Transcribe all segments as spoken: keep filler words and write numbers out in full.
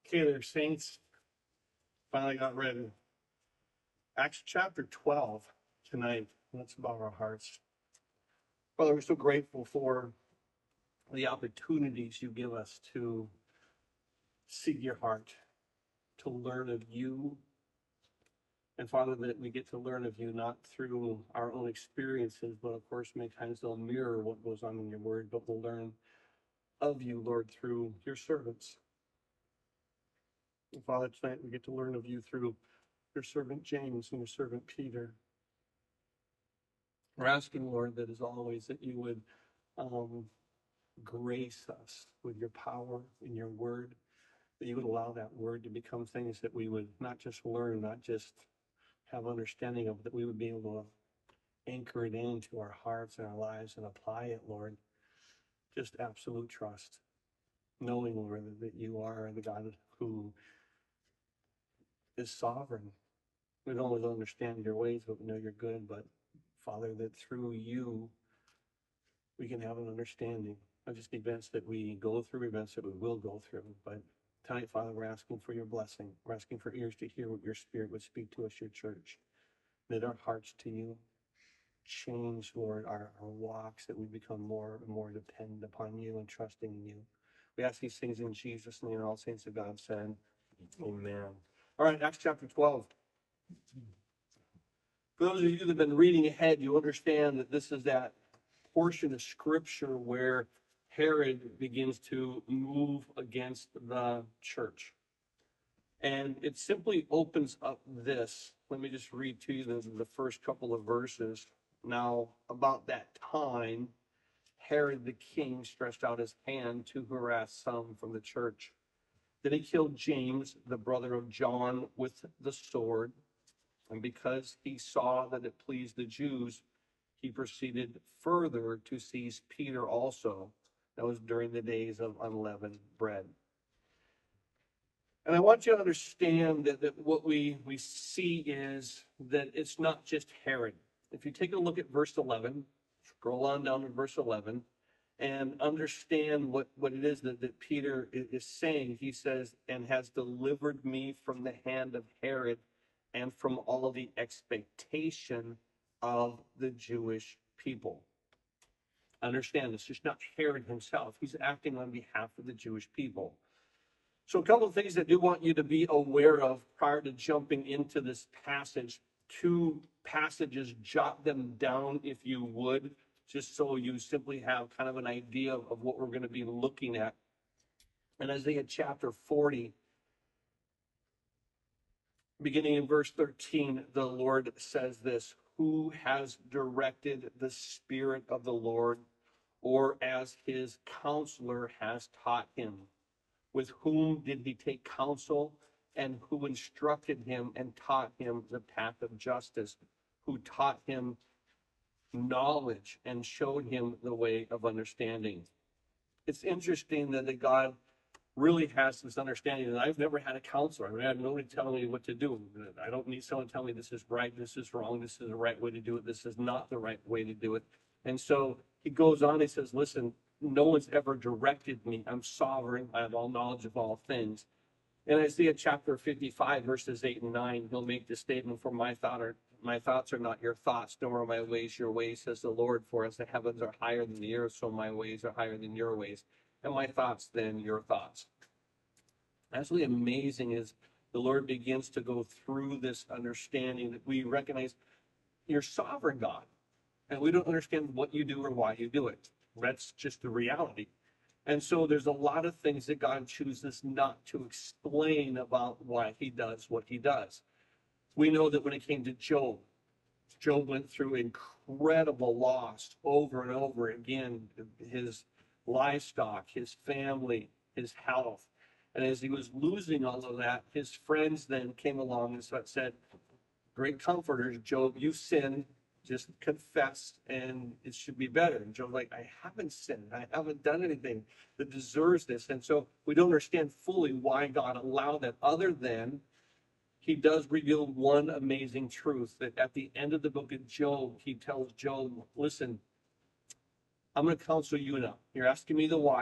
Okay, there, saints. Finally got ready. Acts chapter twelve tonight. Let's bow our hearts. Father, we're so grateful for the opportunities you give us to seek your heart, to learn of you. And Father, that we get to learn of you not through our own experiences, but of course, many times they'll mirror what goes on in your word, but we'll learn of you, Lord, through your servants. And Father, tonight we get to learn of you through your servant James and your servant Peter. We're asking, Lord, that as always, that you would um, grace us with your power and your word, that you would allow that word to become things that we would not just learn, not just have understanding of, that we would be able to anchor it into our hearts and our lives and apply it, Lord. Just absolute trust, knowing, Lord, that you are the God who is sovereign. We don't always understand your ways, but we know you're good. But Father, that through you, we can have an understanding of just events that we go through, events that we will go through. But tonight, Father, we're asking for your blessing. We're asking for ears to hear what your Spirit would speak to us, your church. That our hearts to you change, Lord, our, our walks, that we become more and more dependent upon you and trusting in you. We ask these things in Jesus' name, and all saints of God said, amen. All right, Acts chapter twelve. For those of you that have been reading ahead, you understand that this is that portion of scripture where Herod begins to move against the church. And it simply opens up this. Let me just read to you the, the first couple of verses. Now, about that time, Herod the king stretched out his hand to harass some from the church. Then he killed James, the brother of John, with the sword. And because he saw that it pleased the Jews, he proceeded further to seize Peter also. That was during the days of unleavened bread. And I want you to understand that, that what we, we see is that it's not just Herod. If you take a look at verse eleven, scroll on down to verse eleven, and understand what, what it is that, that Peter is saying. He says, and has delivered me from the hand of Herod and from all the expectation of the Jewish people. Understand, it's just not Herod himself. He's acting on behalf of the Jewish people. So a couple of things that I do want you to be aware of prior to jumping into this passage. Two passages, jot them down if you would, just so you simply have kind of an idea of what we're going to be looking at. In Isaiah chapter forty, beginning in verse thirteen, the Lord says this, who has directed the Spirit of the Lord, or as his counselor has taught him? With whom did he take counsel, and who instructed him and taught him the path of justice, who taught him knowledge and showed him the way of understanding? It's interesting that the God really has this understanding that I've never had a counselor. I mean, I have nobody telling me what to do. I don't need someone telling me this is right, this is wrong, this is the right way to do it, this is not the right way to do it. And so he goes on, he says, listen, no one's ever directed me. I'm sovereign. I have all knowledge of all things. In Isaiah chapter fifty-five, verses eight and nine, he'll make this statement, for my thought are, my thoughts are not your thoughts, nor are my ways your ways, says the Lord. For as the heavens are higher than the earth, so my ways are higher than your ways, and my thoughts than your thoughts. Absolutely amazing is the Lord begins to go through this understanding that we recognize you're sovereign God, and we don't understand what you do or why you do it. That's just the reality. And so there's a lot of things that God chooses not to explain about why he does what he does. We know that when it came to Job, Job went through incredible loss over and over again, his livestock, his family, his health. And as he was losing all of that, his friends then came along and said, great comforters, Job, you sinned. Just confess and it should be better. And Job's like, I haven't sinned. I haven't done anything that deserves this. And so we don't understand fully why God allowed that, other than he does reveal one amazing truth, that at the end of the book of Job, he tells Job, listen, I'm going to counsel you now. You're asking me the whys.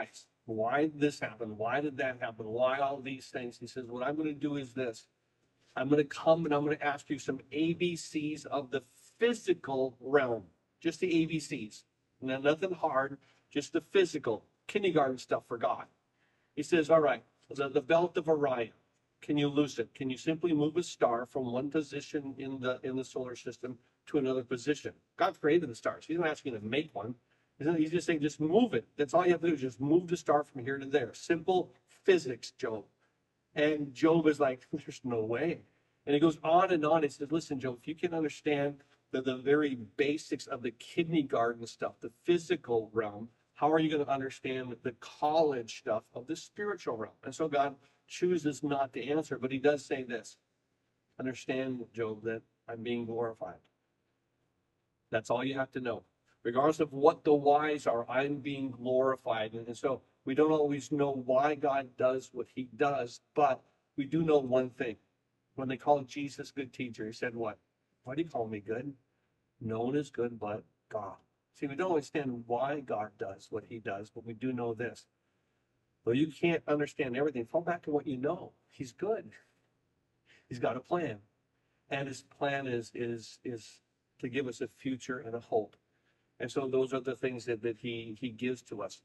Why did this happen? Why did that happen? Why all these things? He says, what I'm going to do is this. I'm going to come and I'm going to ask you some A B Cs of the physical realm. Just the A B Cs. No, nothing hard, just the physical. Kindergarten stuff for God. He says, all right, the, the belt of Orion. Can you loose it? Can you simply move a star from one position in the in the solar system to another position? God created the stars. He's not asking you to make one. He's just saying, just move it. That's all you have to do is just move the star from here to there. Simple physics, Job. And Job is like, there's no way. And he goes on and on. He says, listen, Job, if you can understand the, the very basics of the kindergarten stuff, the physical realm, how are you going to understand the college stuff of the spiritual realm? And so God chooses not to answer, but he does say this. Understand, Job, that I'm being glorified. That's all you have to know. Regardless of what the whys are, I'm being glorified. And so we don't always know why God does what he does, but we do know one thing. When they called Jesus good teacher, he said what? Why do you call me good? No one is good but God. See, we don't understand why God does what he does, but we do know this. Though you can't understand everything, fall back to what you know. He's good. He's got a plan. And his plan is, is, is to give us a future and a hope. And so those are the things that, that he, he gives to us.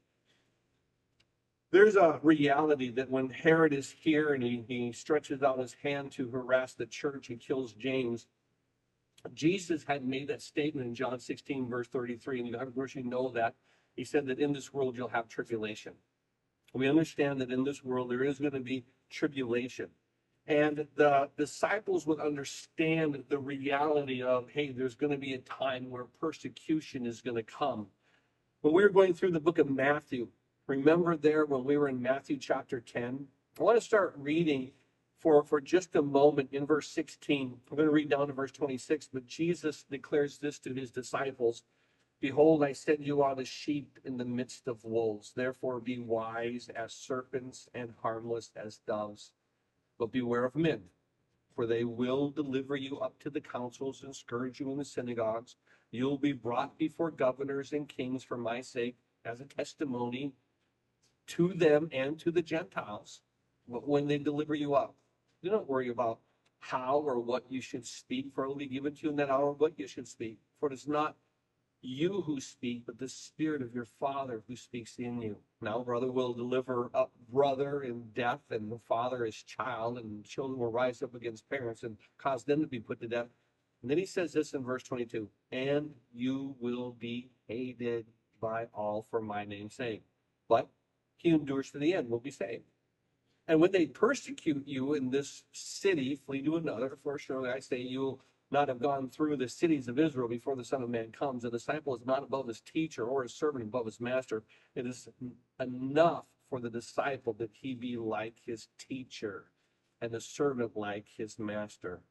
There's a reality that when Herod is here and he, he stretches out his hand to harass the church and kills James, Jesus had made that statement in John sixteen, verse thirty-three, and you of course you know that. He said that in this world you'll have tribulation. We understand that in this world there is going to be tribulation. And the disciples would understand the reality of, hey, there's going to be a time where persecution is going to come. When we were going through the book of Matthew, remember there when we were in Matthew chapter ten? I want to start reading for, for just a moment in verse sixteen. I'm going to read down to verse twenty-six, but Jesus declares this to his disciples. Behold, I send you out as sheep in the midst of wolves. Therefore be wise as serpents and harmless as doves. But beware of men, for they will deliver you up to the councils and scourge you in the synagogues. You'll be brought before governors and kings for my sake as a testimony to them and to the Gentiles. But when they deliver you up, do not worry about how or what you should speak, for it will be given to you in that hour what you should speak. For it is not you who speak, but the Spirit of your Father who speaks in you. Now, brother will deliver up brother in death, and the father his child, and children will rise up against parents and cause them to be put to death. And then he says this in verse twenty-two, and you will be hated by all for my name's sake. But he who endures to the end will be saved. And when they persecute you in this city, flee to another. For surely I say you'll not have gone through the cities of Israel before the Son of Man comes. A disciple is not above his teacher, or a servant above his master. It is enough for the disciple that he be like his teacher, and the servant like his master.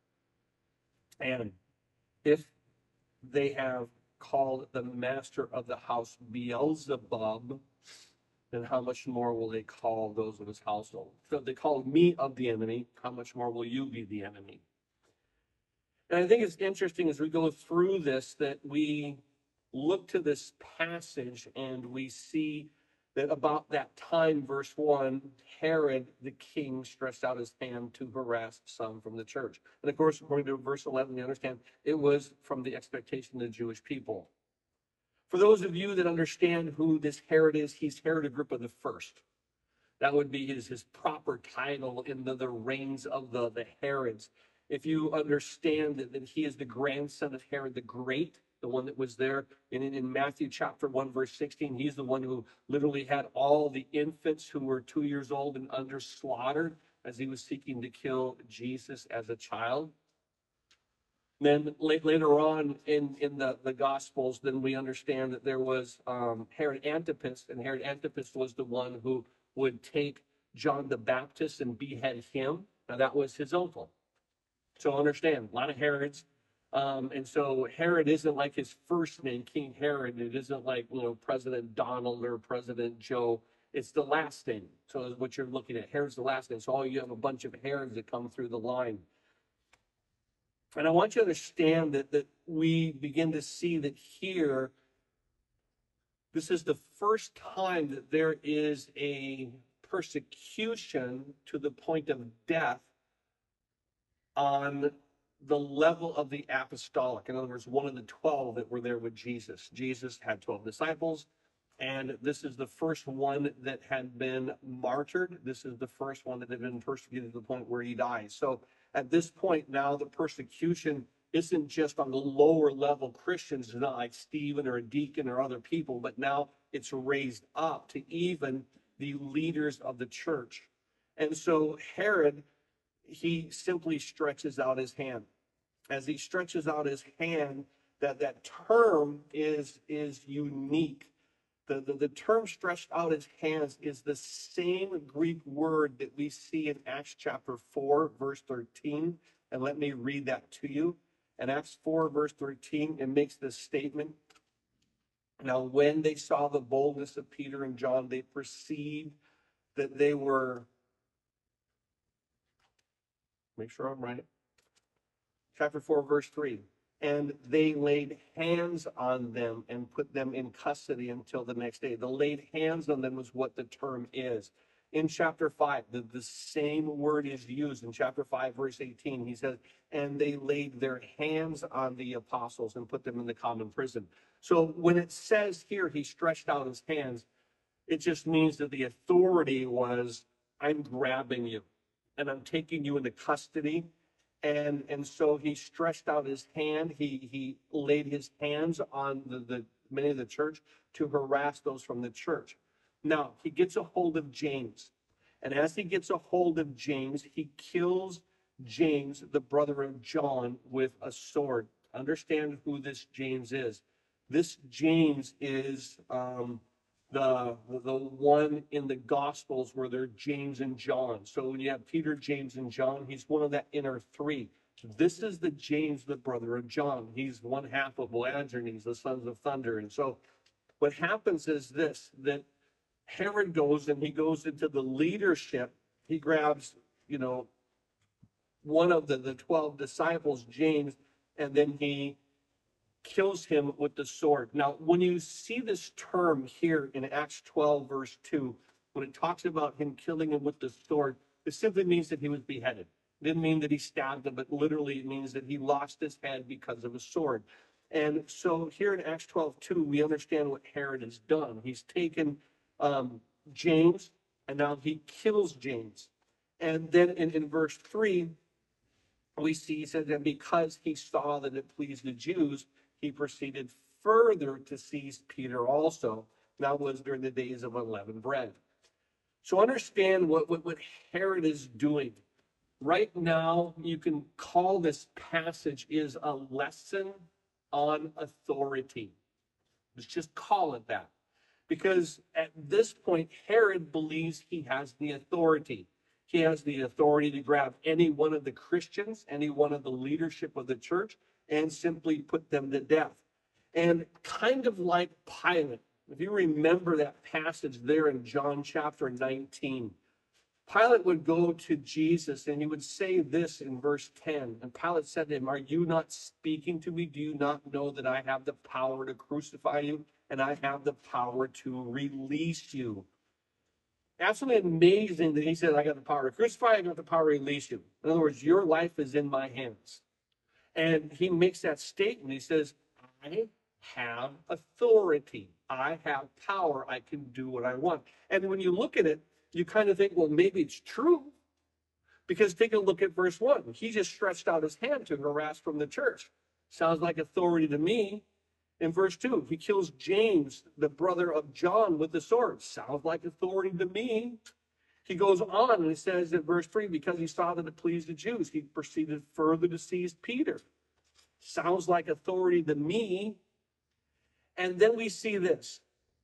And if they have called the master of the house Beelzebub, then how much more will they call those of his household? So if they call me of the enemy, how much more will you be the enemy? And I think it's interesting as we go through this that we look to this passage and we see that about that time, verse one, Herod the king stretched out his hand to harass some from the church. And of course, according to verse eleven, we understand it was from the expectation of the Jewish people. For those of you that understand who this Herod is, he's Herod Agrippa the First. That would be his, his proper title in the, the reigns of the, the Herods. If you understand that, that he is the grandson of Herod the Great, the one that was there in, in Matthew chapter one, verse sixteen, he's the one who literally had all the infants who were two years old and under slaughtered as he was seeking to kill Jesus as a child. Then later on in, in the, the Gospels, then we understand that there was um, Herod Antipas, and Herod Antipas was the one who would take John the Baptist and behead him. Now that was his uncle. So understand, a lot of Herods. Um, and so Herod isn't like his first name, King Herod. It isn't like, you know, President Donald or President Joe. It's the last name. So what you're looking at, Herod's the last name. So all you have a bunch of Herods that come through the line. And I want you to understand that, that we begin to see that here, This is the first time that there is a persecution to the point of death on the level of the apostolic. In other words, one of the twelve that were there with Jesus. Jesus had twelve disciples, and this is the first one that had been martyred. This is the first one that had been persecuted to the point where he dies. So at this point now, the persecution isn't just on the lower level Christians, not like Stephen or a deacon or other people, but now it's raised up to even the leaders of the church. And so Herod, he simply stretches out his hand. As he stretches out his hand, that, that term is, is unique. The, the, the term stretched out his hands is the same Greek word that we see in Acts chapter four, verse thirteen. And let me read that to you. In Acts four, verse thirteen, it makes this statement. Now, when they saw the boldness of Peter and John, they perceived that they were, make sure I'm right, chapter four, verse three. And they laid hands on them and put them in custody until the next day. The laid hands on them was what the term is. In chapter five, the, the same word is used. In chapter five, verse eighteen, he says, and they laid their hands on the apostles and put them in the common prison. So when it says here, he stretched out his hands, it just means that the authority was, I'm grabbing you and I'm taking you into custody. And, and so he stretched out his hand. He, he laid his hands on the, the many of the church to harass those from the church. Now, he gets a hold of James. And as he gets a hold of James, he kills James, the brother of John, with a sword. Understand who this James is. This James is um, the, the one in the Gospels where they're James and John. So when you have Peter, James, and John, he's one of that inner three. This is the James, the brother of John. He's one half of Boanerges, the sons of thunder. And so what happens is this, that Herod goes and he goes into the leadership. He grabs, you know, one of the, the twelve disciples, James, and then he kills him with the sword. Now, when you see this term here in Acts twelve, verse two, when it talks about him killing him with the sword, it simply means that he was beheaded. It didn't mean that he stabbed him, but literally it means that he lost his head because of a sword. And so here in Acts twelve two, we understand what Herod has done. He's taken um, James, and now he kills James. And then in, in verse three, we see, he said that because he saw that it pleased the Jews, he proceeded further to seize Peter also. That was during the days of unleavened bread. So understand what, what, what Herod is doing. Right now, you can call this passage is a lesson on authority. Let's just call it that. Because at this point, Herod believes he has the authority. He has the authority to grab any one of the Christians, any one of the leadership of the church, and simply put them to death. And kind of like Pilate, if you remember that passage there in John chapter nineteen, Pilate would go to Jesus and he would say this in verse ten. And Pilate said to him, are you not speaking to me? Do you not know that I have the power to crucify you and I have the power to release you? Absolutely amazing that he said, I got the power to crucify, I got the power to release you. In other words, your life is in my hands. And he makes that statement. He says, I have authority. I have power. I can do what I want. And when you look at it, you kind of think, well, maybe it's true. Because take a look at verse one. He just stretched out his hand to harass from the church. Sounds like authority to me. In verse two, he kills James, the brother of John, with the sword. Sounds like authority to me. He goes on and he says in verse three, because he saw that it pleased the Jews, he proceeded further to seize Peter. Sounds like authority to me. And then we see this.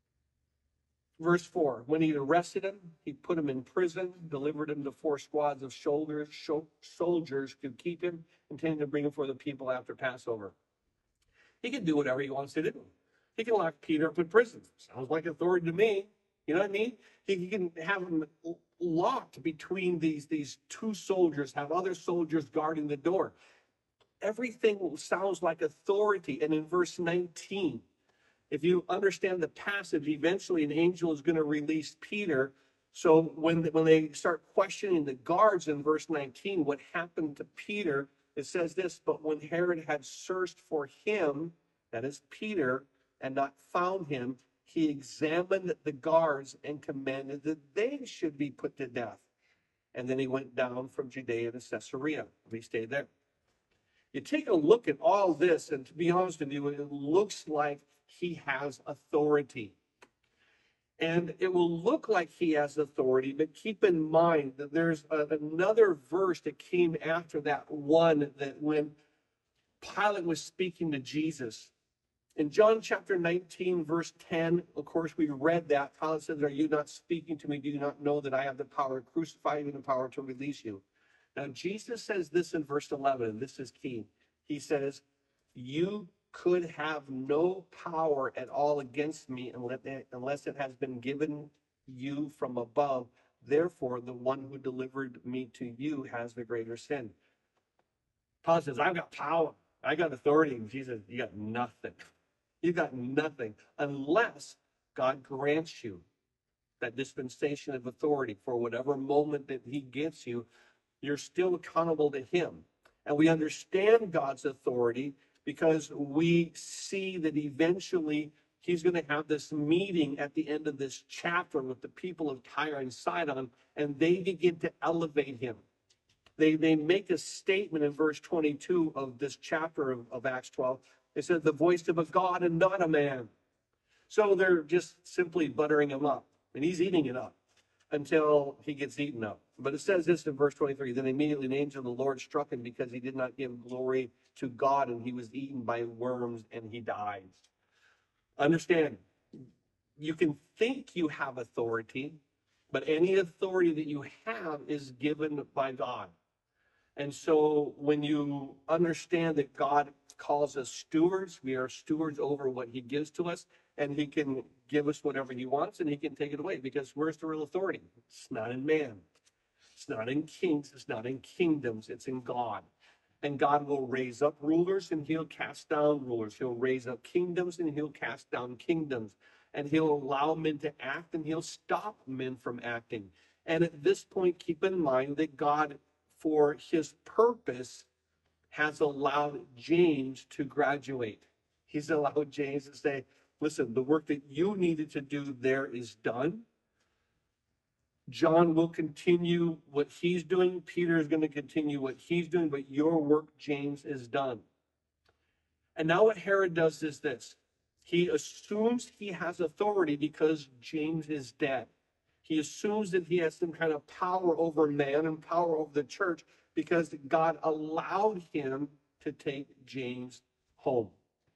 Verse four, when he arrested him, he put him in prison, delivered him to four squads of soldiers, soldiers to keep him, intending to bring him for the people after Passover. He can do whatever he wants to do. He can lock Peter up in prison. Sounds like authority to me. You know what I mean? He, he can have him locked between these, these two soldiers, have other soldiers guarding the door. Everything sounds like authority. And in verse nineteen, If you understand the passage, eventually an angel is going to release Peter. So when, when they start questioning the guards in verse nineteen, what happened to Peter, it says this, but when Herod had searched for him, that is Peter, and not found him, he examined the guards and commanded that they should be put to death. And then he went down from Judea to Caesarea. He stayed there. You take a look at all this, and to be honest with you, it looks like he has authority. And it will look like he has authority, but keep in mind that there's a, another verse that came after that one, that when Pilate was speaking to Jesus, in John chapter nineteen, verse ten, of course, we read that. Pilate says, are you not speaking to me? Do you not know that I have the power to crucify you and the power to release you? Now, Jesus says this in verse eleven, and this is key. He says, you could have no power at all against me unless it has been given you from above. Therefore, the one who delivered me to you has the greater sin. Paul says, I've got power. I got authority. And Jesus, you got nothing. You got nothing unless God grants you that dispensation of authority for whatever moment that he gives you. You're still accountable to him. And we understand God's authority because we see that eventually he's going to have this meeting at the end of this chapter with the people of Tyre and Sidon, and they begin to elevate him. They, they make a statement in verse twenty-two of this chapter of, of Acts twelve. They said, the voice of a God and not a man. So they're just simply buttering him up, and he's eating it up until he gets eaten up. But it says this in verse twenty-three, then immediately an angel of the Lord struck him because he did not give glory to God, and he was eaten by worms and he dies. Understand, you can think you have authority, but any authority that you have is given by God. And so when you understand that God calls us stewards, we are stewards over what he gives to us, and he can give us whatever he wants and he can take it away, because where's the real authority? It's not in man. It's not in kings. It's not in kingdoms. It's in God. And God will raise up rulers and he'll cast down rulers. He'll raise up kingdoms and he'll cast down kingdoms. And he'll allow men to act and he'll stop men from acting. And at this point, keep in mind that God, for his purpose, has allowed James to graduate. He's allowed James to say, listen, the work that you needed to do there is done. John will continue what he's doing. Peter is going to continue what he's doing, but your work, James, is done. And now what Herod does is this. He assumes he has authority because James is dead. He assumes that he has some kind of power over man and power over the church because God allowed him to take James home.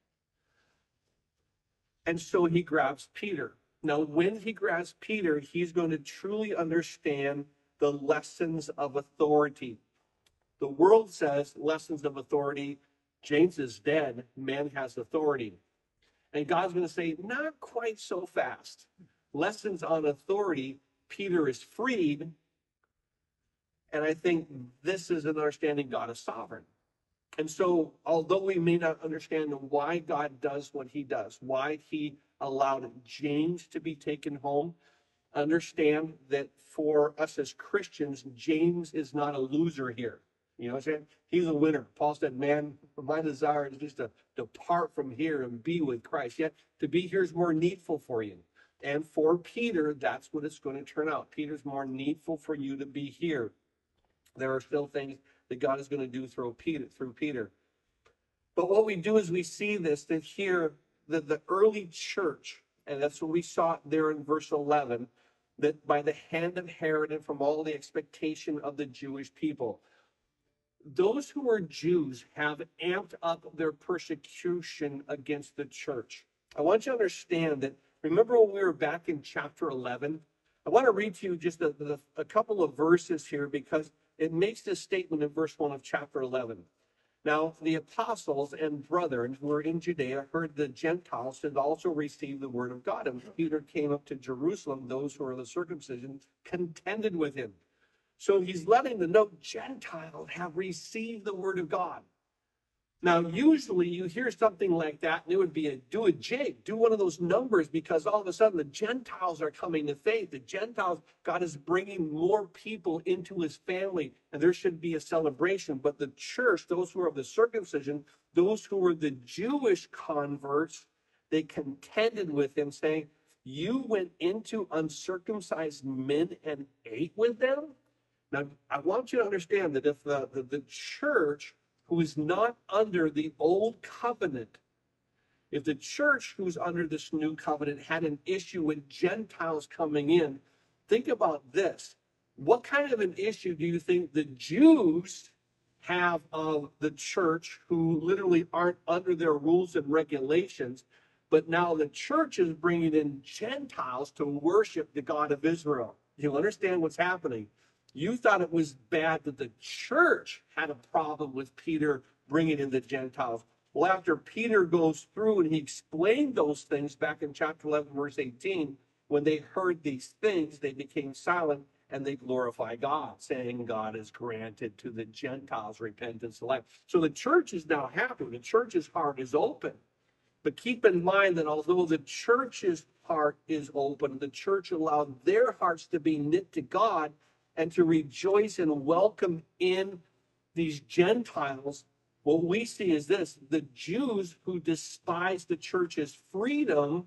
And so he grabs Peter. Now, when he grabs Peter, he's going to truly understand the lessons of authority. The world says lessons of authority. James is dead. Man has authority. And God's going to say, not quite so fast. Lessons on authority. Peter is freed. And I think this is an understanding God is sovereign. And so, although we may not understand why God does what he does, why he allowed James to be taken home, understand that for us as Christians, James is not a loser here. You know what I'm saying? He's a winner. Paul said, man, my desire is just to depart from here and be with Christ. Yet to be here is more needful for you. And for Peter, that's what it's going to turn out. Peter's more needful for you to be here. There are still things that God is going to do through Peter, through Peter. But what we do is we see this, that here, that the early church, and that's what we saw there in verse eleven, that by the hand of Herod and from all the expectation of the Jewish people, those who were Jews have amped up their persecution against the church. I want you to understand that, remember when we were back in chapter eleven? I want to read to you just a, a, a couple of verses here because it makes this statement in verse one of chapter eleven. Now, the apostles and brethren who were in Judea heard the Gentiles had also received the word of God. And Peter came up to Jerusalem. Those who were the circumcision contended with him. So he's letting them know Gentiles have received the word of God. Now, usually you hear something like that, and it would be a do a jig, do one of those numbers, because all of a sudden the Gentiles are coming to faith. The Gentiles, God is bringing more people into his family, and there should be a celebration. But the church, those who are of the circumcision, those who were the Jewish converts, they contended with him, saying, "You went into uncircumcised men and ate with them?" Now, I want you to understand that if the, the, the church who is not under the old covenant, if the church who's under this new covenant had an issue with Gentiles coming in, think about this. What kind of an issue do you think the Jews have of the church, who literally aren't under their rules and regulations, but now the church is bringing in Gentiles to worship the God of Israel? You understand what's happening? You thought it was bad that the church had a problem with Peter bringing in the Gentiles. Well, after Peter goes through and he explained those things back in chapter eleven, verse eighteen, when they heard these things, they became silent and they glorify God, saying God has granted to the Gentiles repentance and life. So the church is now happy. The church's heart is open. But keep in mind that although the church's heart is open, the church allowed their hearts to be knit to God and to rejoice and welcome in these Gentiles. What we see is this: the Jews who despise the church's freedom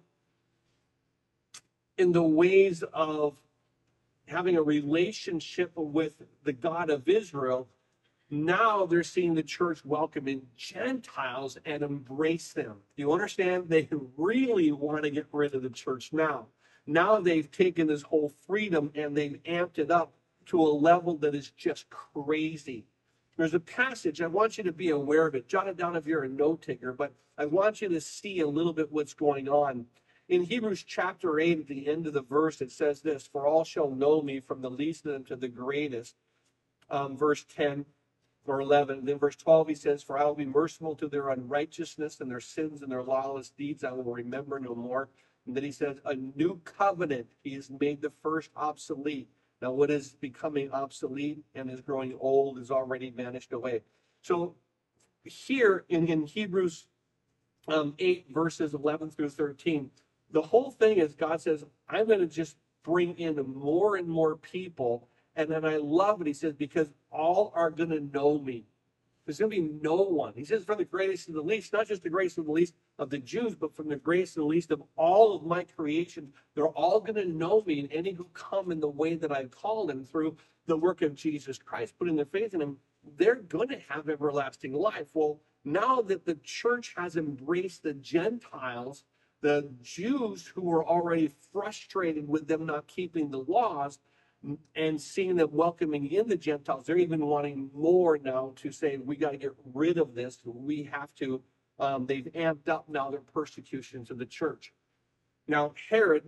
in the ways of having a relationship with the God of Israel, now they're seeing the church welcome in Gentiles and embrace them. Do you understand? They really want to get rid of the church now. Now they've taken this whole freedom and they've amped it up to a level that is just crazy. There's a passage, I want you to be aware of it. Jot it down if you're a note taker, but I want you to see a little bit what's going on. In Hebrews chapter eight, at the end of the verse, it says this: "For all shall know me, from the least of them to the greatest." Um, verse ten or eleven. And then verse twelve, he says, "For I will be merciful to their unrighteousness, and their sins and their lawless deeds I will remember no more." And then he says, "A new covenant, he has made the first obsolete." Now, what is becoming obsolete and is growing old is already vanished away. So here in, in Hebrews um, eight, verses eleven through thirteen, the whole thing is God says, I'm going to just bring in more and more people. And then I love it. He says, because all are going to know me. There's going to be no one. He says, from the greatest to the least, not just the greatest to the least of the Jews, but from the greatest to the least of all of my creation. They're all going to know me, and any who come in the way that I've called them through the work of Jesus Christ, putting their faith in him, they're going to have everlasting life. Well, now that the church has embraced the Gentiles, the Jews who were already frustrated with them not keeping the laws, and seeing them welcoming in the Gentiles, they're even wanting more now to say, we got to get rid of this. We have to, um, they've amped up now their persecution to the church. Now, Herod,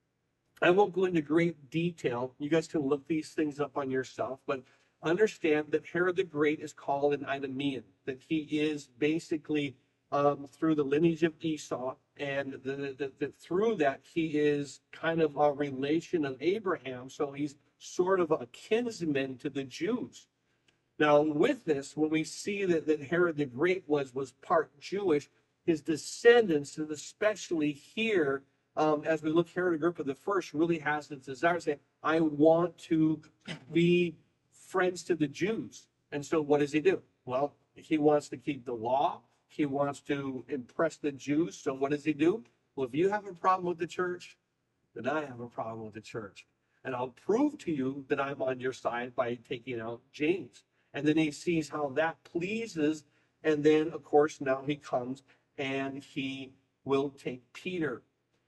I won't go into great detail. You guys can look these things up on yourself, but understand that Herod the Great is called an Idumean, that he is basically um, through the lineage of Esau, and the, the, the, through that he is kind of a relation of Abraham, so he's sort of a kinsman to the Jews. Now, with this, when we see that, that Herod the Great was, was part Jewish, his descendants, and especially here, um, as we look, Herod Agrippa the First really has the desire to say, I want to be friends to the Jews. And so what does he do? Well, he wants to keep the law. He wants to impress the Jews. So what does he do? Well, if you have a problem with the church, then I have a problem with the church. And I'll prove to you that I'm on your side by taking out James. And then he sees how that pleases. And then, of course, now he comes and he will take Peter.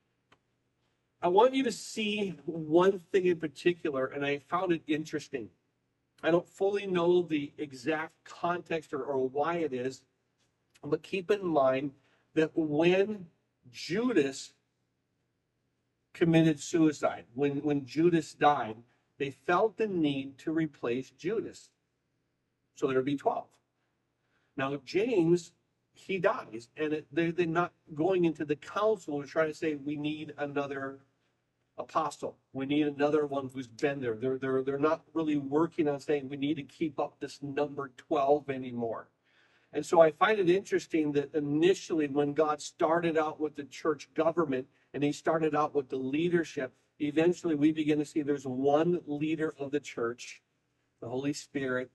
I want you to see one thing in particular, and I found it interesting. I don't fully know the exact context or, or why it is, but keep in mind that when Judas committed suicide, when, when Judas died, they felt the need to replace Judas. So there'd be twelve. Now, James, he dies, and it, they're, they're not going into the council to try to say, we need another apostle. We need another one who's been there. They're, they're, they're not really working on saying we need to keep up this number twelve anymore. And so I find it interesting that initially when God started out with the church government and he started out with the leadership, eventually we begin to see there's one leader of the church, the Holy Spirit.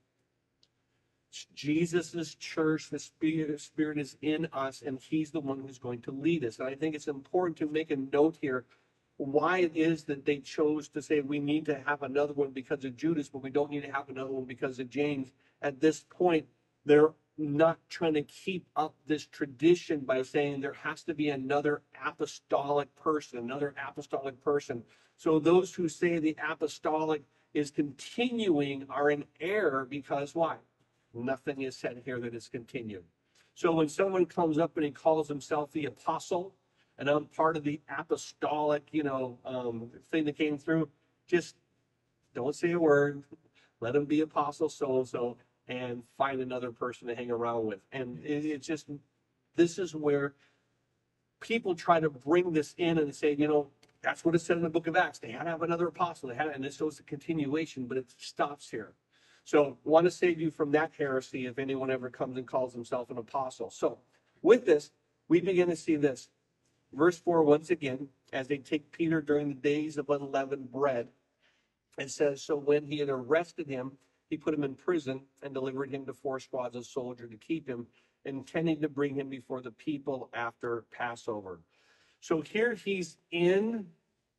Jesus' church, the Spirit, Spirit is in us, and he's the one who's going to lead us. And I think it's important to make a note here why it is that they chose to say we need to have another one because of Judas, but we don't need to have another one because of James. At this point, they're not trying to keep up this tradition by saying there has to be another apostolic person, another apostolic person. So those who say the apostolic is continuing are in error because why? Nothing is said here that is continued. So when someone comes up and he calls himself the apostle, and I'm part of the apostolic, you know, um, thing that came through, just don't say a word. Let him be apostle so-and-so and find another person to hang around with. And it, it's just, this is where people try to bring this in and say, you know, that's what it said in the book of Acts. They had to have another apostle. They had, and this shows the continuation, but it stops here. So I want to save you from that heresy if anyone ever comes and calls himself an apostle. So with this, we begin to see this. Verse four, once again, as they take Peter during the days of unleavened bread, it says, so when he had arrested him, he put him in prison and delivered him to four squads of soldiers to keep him, intending to bring him before the people after Passover. So here he's in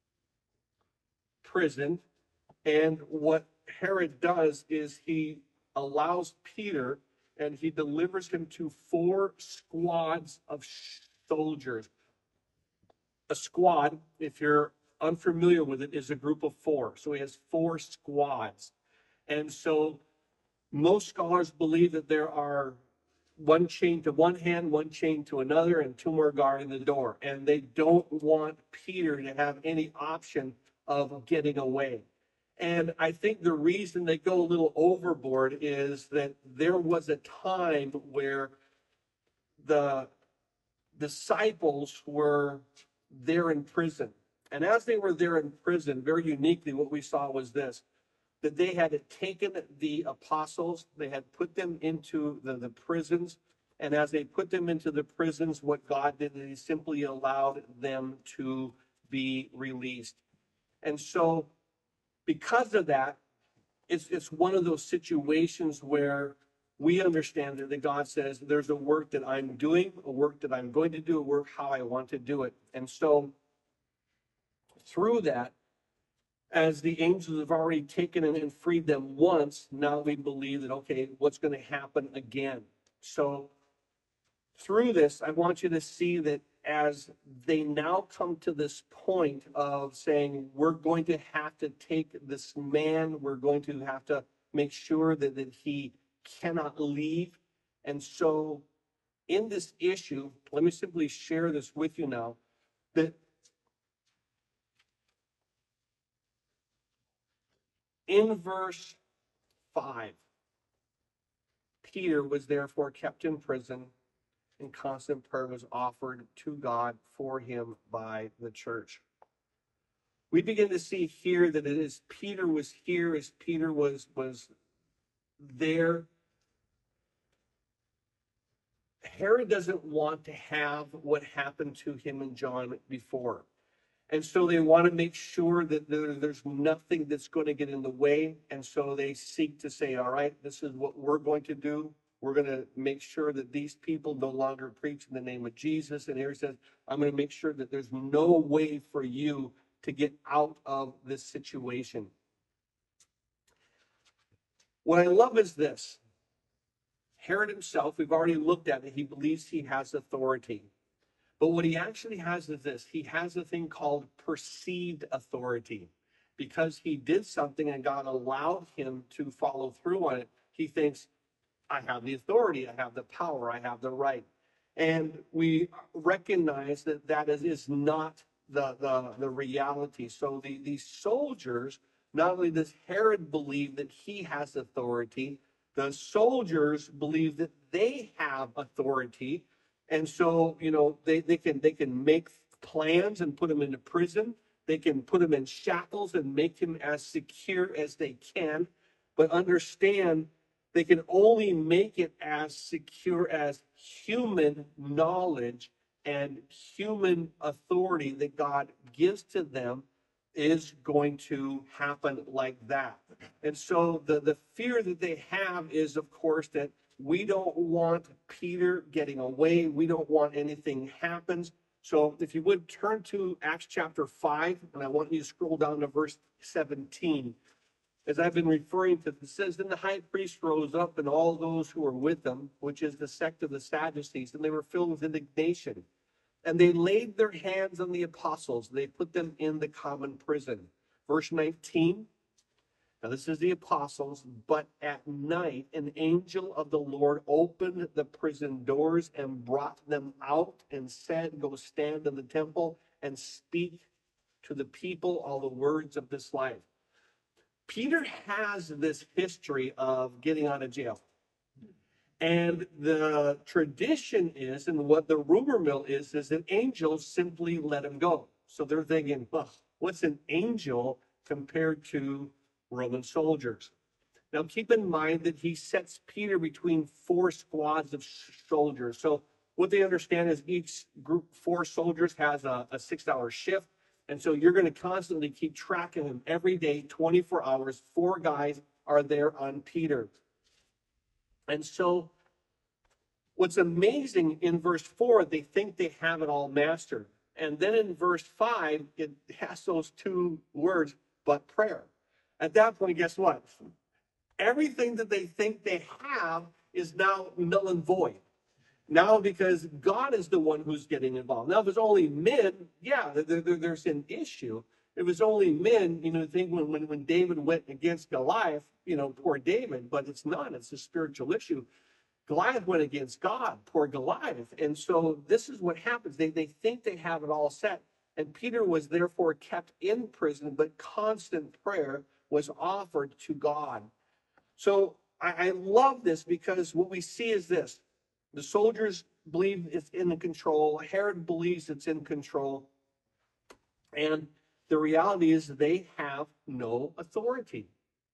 prison, and what Herod does is he allows Peter and he delivers him to four squads of soldiers. A squad, if you're unfamiliar with it, is a group of four. So he has four squads. And so most scholars believe that there are one chained to one hand, one chained to another, and two more guarding the door. And they don't want Peter to have any option of getting away. And I think the reason they go a little overboard is that there was a time where the disciples were there in prison. And as they were there in prison, very uniquely, what we saw was this, that they had taken the apostles, they had put them into the, the prisons, and as they put them into the prisons, what God did is he simply allowed them to be released. And so because of that, it's, it's one of those situations where we understand that God says there's a work that I'm doing, a work that I'm going to do, a work how I want to do it. And so through that, as the angels have already taken and freed them once, now we believe that, okay, what's going to happen again? So through this, I want you to see that as they now come to this point of saying, we're going to have to take this man, we're going to have to make sure that, that he cannot leave. And so in this issue, let me simply share this with you now, that in verse five, Peter was therefore kept in prison, and constant prayer was offered to God for him by the church. We begin to see here that it is Peter was here, as Peter was, was there. Herod doesn't want to have what happened to him and John before. And so they want to make sure that there, there's nothing that's going to get in the way. And so they seek to say, all right, this is what we're going to do. We're going to make sure that these people no longer preach in the name of Jesus. And here he says, I'm going to make sure that there's no way for you to get out of this situation. What I love is this. Herod himself, we've already looked at it. He believes he has authority. But what he actually has is this. He has a thing called perceived authority. Because he did something and God allowed him to follow through on it, he thinks, I have the authority, I have the power, I have the right. And we recognize that that is, is not the, the, the reality. So the, these soldiers, not only does Herod believe that he has authority, the soldiers believe that they have authority. And so, you know, they, they can they can make plans and put him into prison. They can put him in shackles and make him as secure as they can. But understand, They can only make it as secure as human knowledge and human authority that God gives to them is going to happen like that. And so the, the fear that they have is, of course, that we don't want Peter getting away. We don't want anything happens. So if you would turn to Acts chapter five, and I want you to scroll down to verse seventeen. As I've been referring to, it says, then the high priest rose up and all those who were with him, which is the sect of the Sadducees, and they were filled with indignation. And they laid their hands on the apostles. They put them in the common prison. Verse nineteen. Now this is the apostles. But at night, an angel of the Lord opened the prison doors and brought them out and said, go stand in the temple and speak to the people all the words of this life. Peter has this history of getting out of jail. And the tradition is, and what the rumor mill is, is that angels simply let him go. So they're thinking, well, what's an angel compared to Roman soldiers? Now keep in mind that he sets Peter between four squads of soldiers. So what they understand is each group, four soldiers, has a, a six-hour shift. And so you're going to constantly keep track of him every day, twenty-four hours. Four guys are there on Peter. And so what's amazing in verse four, they think they have it all mastered. And then in verse five, it has those two words, but prayer. At that point, guess what? Everything that they think they have is now null and void. Now, because God is the one who's getting involved. Now, if it's only men, yeah, there, there, there's an issue. If it's only men, you know, think when, when, when David went against Goliath, you know, poor David, but it's not, it's a spiritual issue. Goliath went against God, poor Goliath. And so this is what happens. They, they think they have it all set. And Peter was therefore kept in prison, but constant prayer was offered to God. So I, I love this because what we see is this. The soldiers believe it's in control. Herod believes it's in control. And the reality is they have no authority.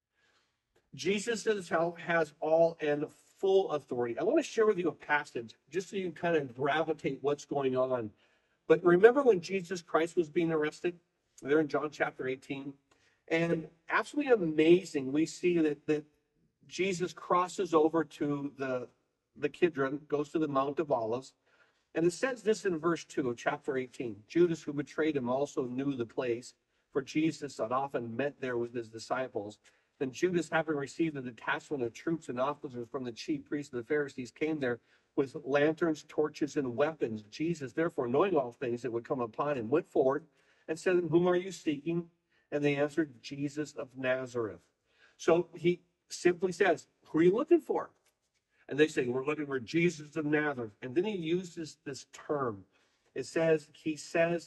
Jesus himself has all and full authority. I want to share with you a passage just so you kind of gravitate what's going on. But remember when Jesus Christ was being arrested? There in John chapter eighteen. And absolutely amazing, we see that, that Jesus crosses over to the the Kidron, goes to the Mount of Olives. And it says this in verse two of chapter eighteen. Judas, who betrayed him, also knew the place, for Jesus had often met there with his disciples. Then Judas, having received a detachment of troops and officers from the chief priests and the Pharisees, came there with lanterns, torches, and weapons. Jesus, therefore, knowing all things that would come upon him, went forward and said, whom are you seeking? And they answered, Jesus of Nazareth. So he simply says, who are you looking for? And they say, we're looking for Jesus of Nazareth. And then he uses this term. It says, he says,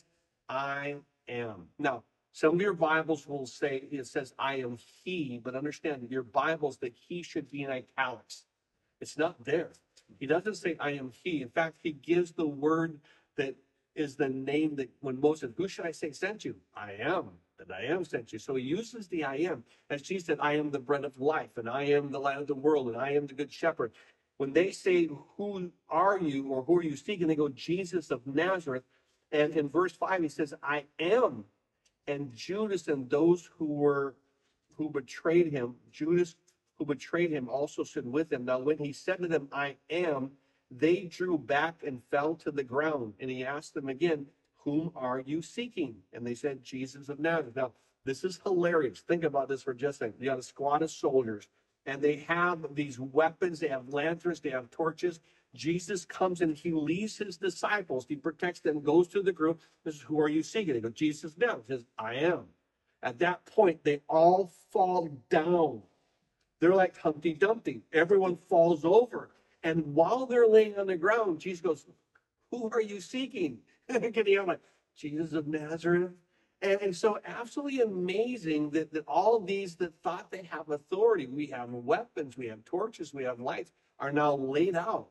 I am. Now, some of your Bibles will say, it says, I am he, but understand that your Bibles, that he should be in italics. It's not there. He doesn't say, I am he. In fact, he gives the word that is the name that when Moses, who should I say sent you? I am, that I am sent you. So he uses the I am. As Jesus said, I am the bread of life, and I am the light of the world, and I am the good shepherd. When they say, who are you, or who are you seeking? They go, Jesus of Nazareth. And in verse five, he says, I am. And Judas and those who were, who betrayed him, Judas who betrayed him also stood with him. Now, when he said to them, I am, they drew back and fell to the ground. And he asked them again, whom are you seeking? And they said, Jesus of Nazareth. Now, this is hilarious. Think about this for just a second. You got a squad of soldiers, and they have these weapons. They have lanterns. They have torches. Jesus comes and he leaves his disciples. He protects them, goes to the group. This is, who are you seeking? They go, Jesus of Nazareth. He says, I am. At that point, they all fall down. They're like Humpty Dumpty. Everyone falls over. And while they're laying on the ground, Jesus goes, who are you seeking? Can you like, Jesus of Nazareth? And, and so absolutely amazing that, that all these that thought they have authority, we have weapons, we have torches, we have lights, are now laid out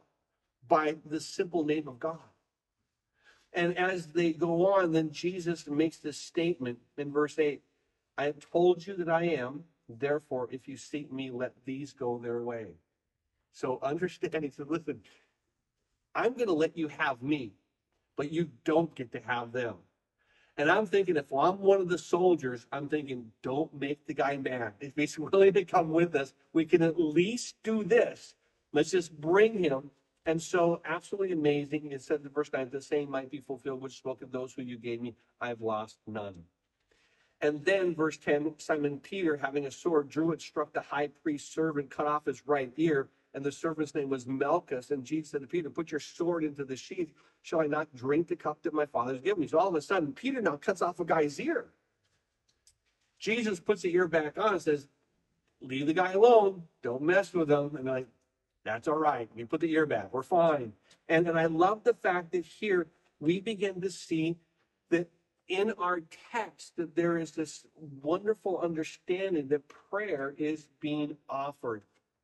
by the simple name of God. And as they go on, then Jesus makes this statement in verse eight, I have told you that I am, therefore, if you seek me, let these go their way. So understand, he said, listen, I'm going to let you have me, but you don't get to have them. And I'm thinking, if I'm one of the soldiers, I'm thinking, don't make the guy mad. If he's willing to come with us, we can at least do this. Let's just bring him. And so, absolutely amazing. It said in verse nine, the same might be fulfilled, which spoke of those who you gave me. I've lost none. And then, verse ten, Simon Peter, having a sword, drew it, struck the high priest's servant, cut off his right ear. And the servant's name was Malchus. And Jesus said to Peter, put your sword into the sheath. Shall I not drink the cup that my father's given me? So all of a sudden, Peter now cuts off a guy's ear. Jesus puts the ear back on and says, leave the guy alone. Don't mess with him. And I'm like, that's all right. We put the ear back. We're fine. And then I love the fact that here we begin to see that in our text that there is this wonderful understanding that prayer is being offered.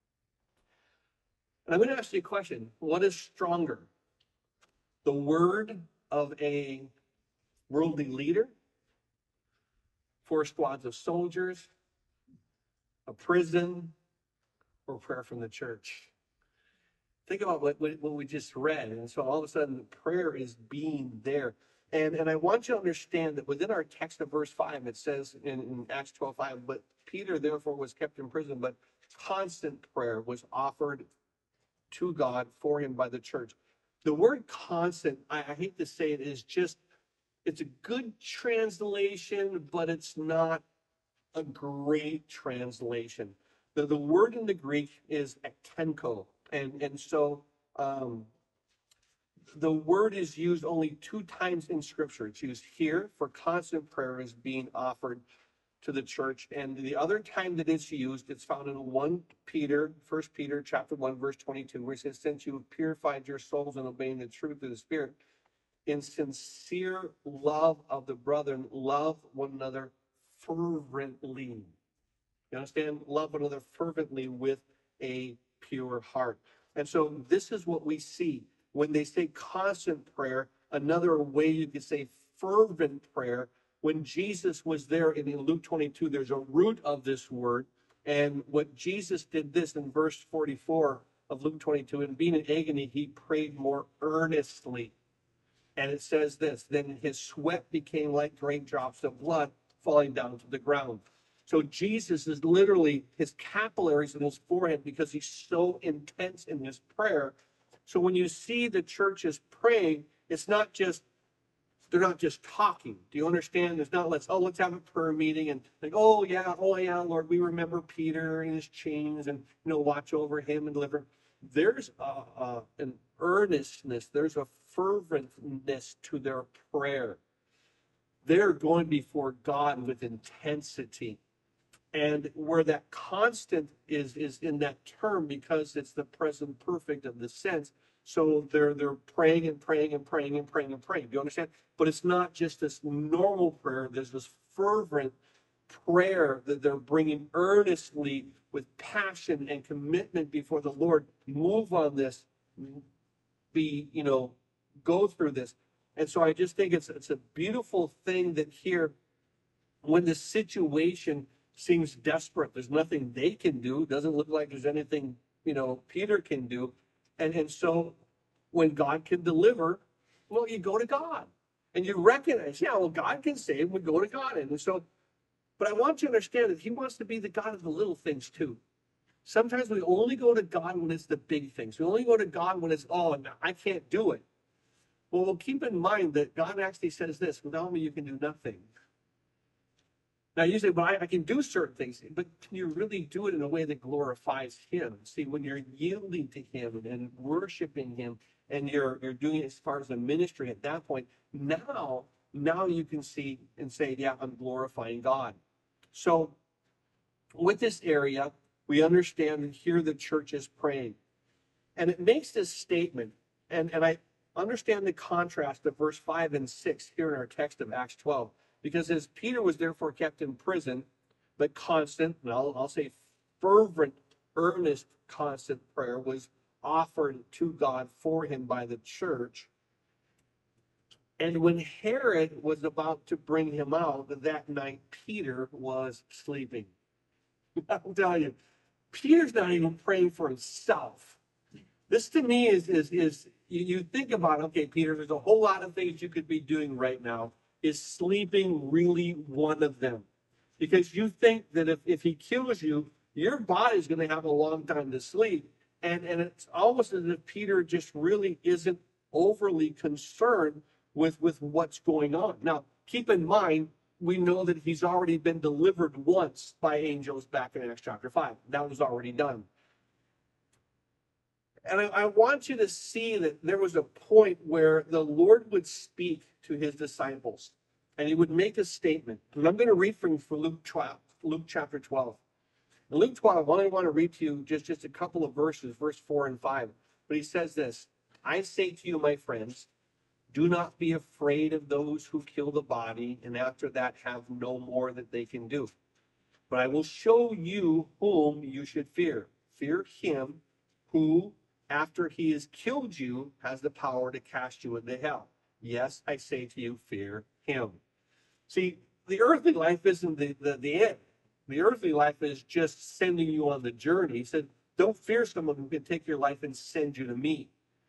And I'm going to ask you a question. What is stronger? The word of a worldly leader, four squads of soldiers, a prison, or prayer from the church? Think about what, what we just read. And so all of a sudden, prayer is being there. And, and I want you to understand that within our text of verse five, it says in, in Acts twelve five, but Peter therefore was kept in prison, but constant prayer was offered to God for him by the church. The word constant, I, I hate to say it, is just, it's a good translation, but it's not a great translation. The, the word in the Greek is ektenko. And, and so um, the word is used only two times in Scripture. It's used here for constant prayer is being offered to the church. And the other time that it's used, it's found in First Peter, First Peter chapter one, verse twenty-two, where it says, since you have purified your souls in obeying the truth of the Spirit, in sincere love of the brethren, love one another fervently. You understand? Love one another fervently with a pure heart. And so this is what we see when they say constant prayer. Another way you could say fervent prayer. When Jesus was there in Luke twenty-two, there's a root of this word. And what Jesus did this in verse forty-four of Luke twenty-two, and being in agony, he prayed more earnestly. And it says this, then his sweat became like great drops of blood falling down to the ground. So Jesus is literally, his capillaries in his forehead, because he's so intense in his prayer. So when you see the churches praying, it's not just, they're not just talking. Do you understand? There's not, let's, oh, let's have a prayer meeting and like, oh yeah, oh yeah, Lord, we remember Peter and his chains and, you know, watch over him and deliver. There's a, a, an earnestness, there's a ferventness to their prayer. They're going before God with intensity. And where that constant is, is in that term, because it's the present perfect of the sense. So they're they're praying and praying and praying and praying and praying. Do you understand? But it's not just this normal prayer. There's this fervent prayer that they're bringing earnestly with passion and commitment before the Lord. Move on this. Be, you know, go through this. And so I just think it's it's a beautiful thing that here, when the situation seems desperate, there's nothing they can do. Doesn't look like there's anything, you know, Peter can do. And, and so when God can deliver, well, you go to God. And you recognize, yeah, well, God can save, we go to God. And so, but I want you to understand that he wants to be the God of the little things too. Sometimes we only go to God when it's the big things. We only go to God when it's, oh, no, I can't do it. Well, we'll keep in mind that God actually says this, without me, you can do nothing. Now, you say, well, I, I can do certain things, but can you really do it in a way that glorifies him? See, when you're yielding to him and worshiping him, and you're you're doing it as far as the ministry at that point, now, now you can see and say, yeah, I'm glorifying God. So with this area, we understand that here the church is praying. And it makes this statement, and, and I understand the contrast of verse five and six here in our text of Acts twelve. Because as Peter was therefore kept in prison, but constant, and I'll, I'll say fervent, earnest, constant prayer was offered to God for him by the church. And when Herod was about to bring him out, that night Peter was sleeping. I'll tell you, Peter's not even praying for himself. This to me is, is, is you, you think about, okay, Peter, there's a whole lot of things you could be doing right now. Is sleeping really one of them? Because you think that if, if he kills you, your body's going to have a long time to sleep. And, and it's almost as if Peter just really isn't overly concerned with, with what's going on. Now, keep in mind, we know that he's already been delivered once by angels back in Acts chapter five. That was already done. And I, I want you to see that there was a point where the Lord would speak to his disciples and he would make a statement. And I'm going to read from, from Luke twelve, Luke chapter twelve. In Luke twelve, I only want to read to you just, just a couple of verses, verse four and five. But he says this, I say to you, my friends, do not be afraid of those who kill the body and after that have no more that they can do. But I will show you whom you should fear. Fear him who, after he has killed you, has the power to cast you into hell. Yes, I say to you, fear him. See, the earthly life isn't the, the, the end. The earthly life is just sending you on the journey. He said, don't fear someone who can take your life and send you to me.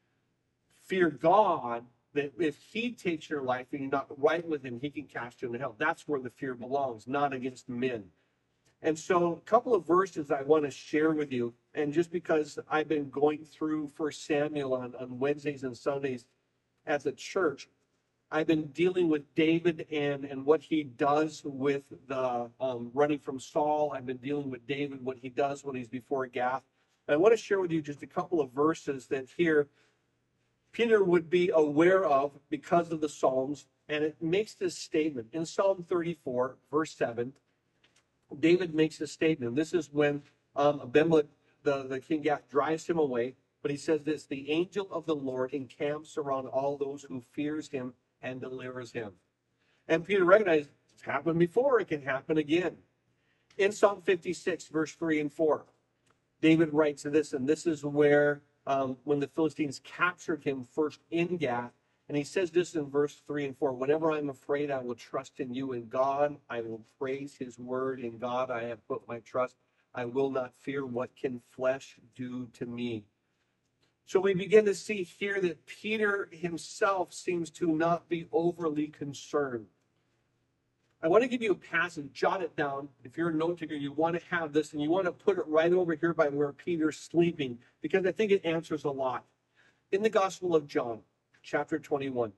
Fear God, that if he takes your life and you're not right with him, he can cast you into hell. That's where the fear belongs, not against men. And so a couple of verses I want to share with you. And just because I've been going through First Samuel on, on Wednesdays and Sundays at the church, I've been dealing with David and, and what he does with the um, running from Saul. I've been dealing with David, what he does when he's before Gath. And I want to share with you just a couple of verses that here Peter would be aware of because of the Psalms. And it makes this statement in Psalm thirty-four, verse seven. David makes a statement. This is when um, Abimelech, the, the king Gath, drives him away. But he says this, the angel of the Lord encamps around all those who fears him and delivers him. And Peter recognized it's happened before, it can happen again. In Psalm fifty-six, verse three and four, David writes this, and this is where um, when the Philistines captured him first in Gath, and he says this in verse three and four, whenever I'm afraid, I will trust in you. In God, I will praise his word. In God, I have put my trust. I will not fear. What can flesh do to me? So we begin to see here that Peter himself seems to not be overly concerned. I want to give you a passage, jot it down. If you're a note taker, you want to have this, and you want to put it right over here by where Peter's sleeping, because I think it answers a lot. In the Gospel of John, chapter twenty-one,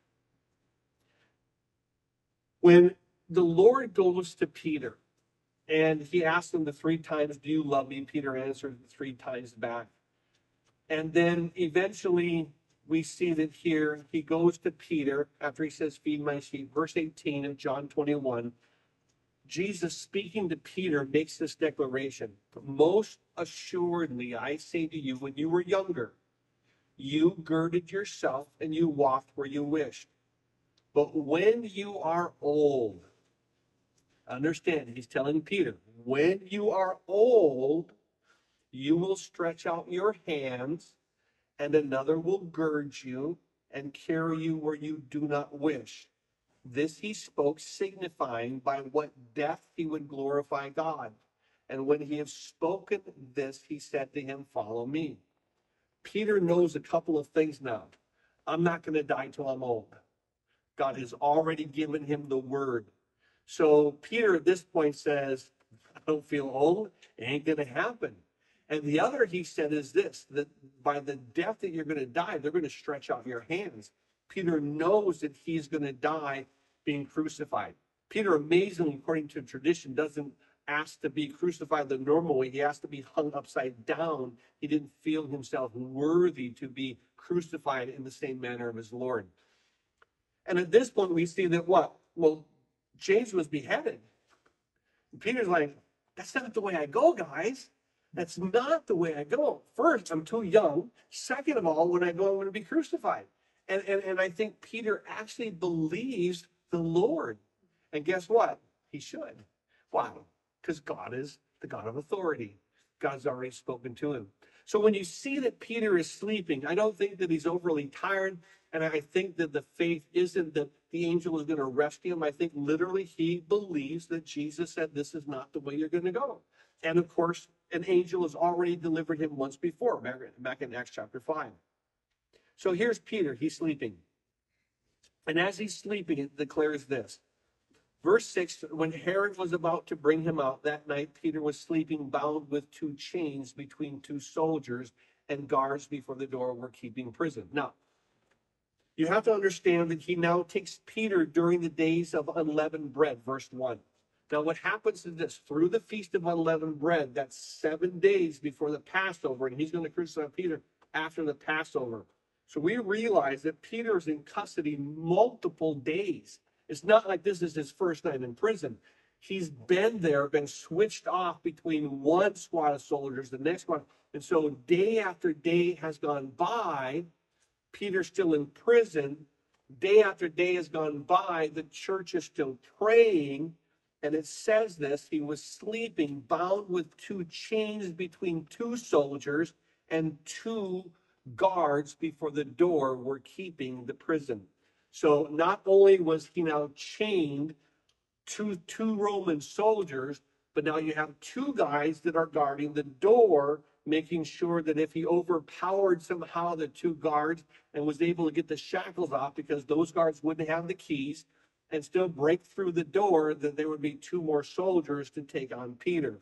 when the Lord goes to Peter, and he asks him the three times, do you love me? Peter answers the three times back. And then eventually we see that here he goes to Peter after he says, feed my sheep. Verse eighteen of John twenty-one, Jesus speaking to Peter makes this declaration. Most assuredly, I say to you, when you were younger, you girded yourself and you walked where you wished. But when you are old, understand, he's telling Peter, when you are old, you will stretch out your hands, and another will gird you and carry you where you do not wish. This he spoke, signifying by what death he would glorify God. And when he had spoken this, he said to him, follow me. Peter knows a couple of things now. I'm not going to die till I'm old. God has already given him the word. So Peter at this point says, I don't feel old. It ain't going to happen. And the other he said is this, that by the death that you're going to die, they're going to stretch out your hands. Peter knows that he's going to die being crucified. Peter, amazingly, according to tradition, doesn't ask to be crucified the normal way. He asked to be hung upside down. He didn't feel himself worthy to be crucified in the same manner of his Lord. And at this point, we see that what? Well, James was beheaded. And Peter's like, that's not the way I go, guys. That's not the way I go. First, I'm too young. Second of all, when I go, I'm going to be crucified. And, and, and I think Peter actually believes the Lord. And guess what? He should. Why? Because God is the God of authority. God's already spoken to him. So when you see that Peter is sleeping, I don't think that he's overly tired. And I think that the faith isn't that the angel is going to rescue him. I think literally he believes that Jesus said, this is not the way you're going to go. And of course, an angel has already delivered him once before, back, back in Acts chapter five. So here's Peter, he's sleeping. And as he's sleeping, it declares this. Verse six, when Herod was about to bring him out that night, Peter was sleeping bound with two chains between two soldiers, and guards before the door were keeping prison. Now, you have to understand that he now takes Peter during the days of unleavened bread, verse one. Now, what happens is this, through the Feast of Unleavened Bread, that's seven days before the Passover, and he's going to crucify Peter after the Passover. So we realize that Peter is in custody multiple days. It's not like this is his first night in prison. He's been there, been switched off between one squad of soldiers, the next one. And so day after day has gone by. Peter's still in prison. Day after day has gone by. The church is still praying. And it says this, he was sleeping, bound with two chains between two soldiers, and two guards before the door were keeping the prison. So not only was he now chained to two Roman soldiers, but now you have two guys that are guarding the door, making sure that if he overpowered somehow the two guards and was able to get the shackles off, because those guards wouldn't have the keys, and still break through the door, then there would be two more soldiers to take on Peter.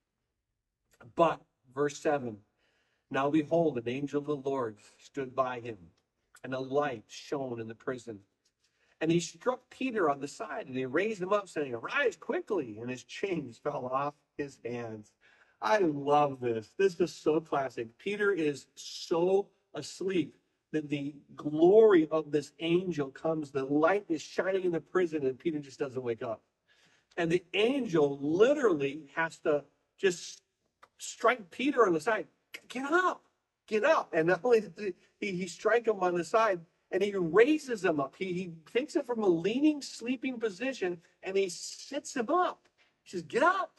But, verse seven, now behold, an angel of the Lord stood by him, and a light shone in the prison. And he struck Peter on the side, and he raised him up, saying, arise quickly, and his chains fell off his hands. I love this. This is so classic. Peter is so asleep that the glory of this angel comes. The light is shining in the prison, and Peter just doesn't wake up. And the angel literally has to just strike Peter on the side. Get up, get up. And not only did he, he strike him on the side, and he raises him up. He, he takes him from a leaning, sleeping position, and he sits him up. He says, get up.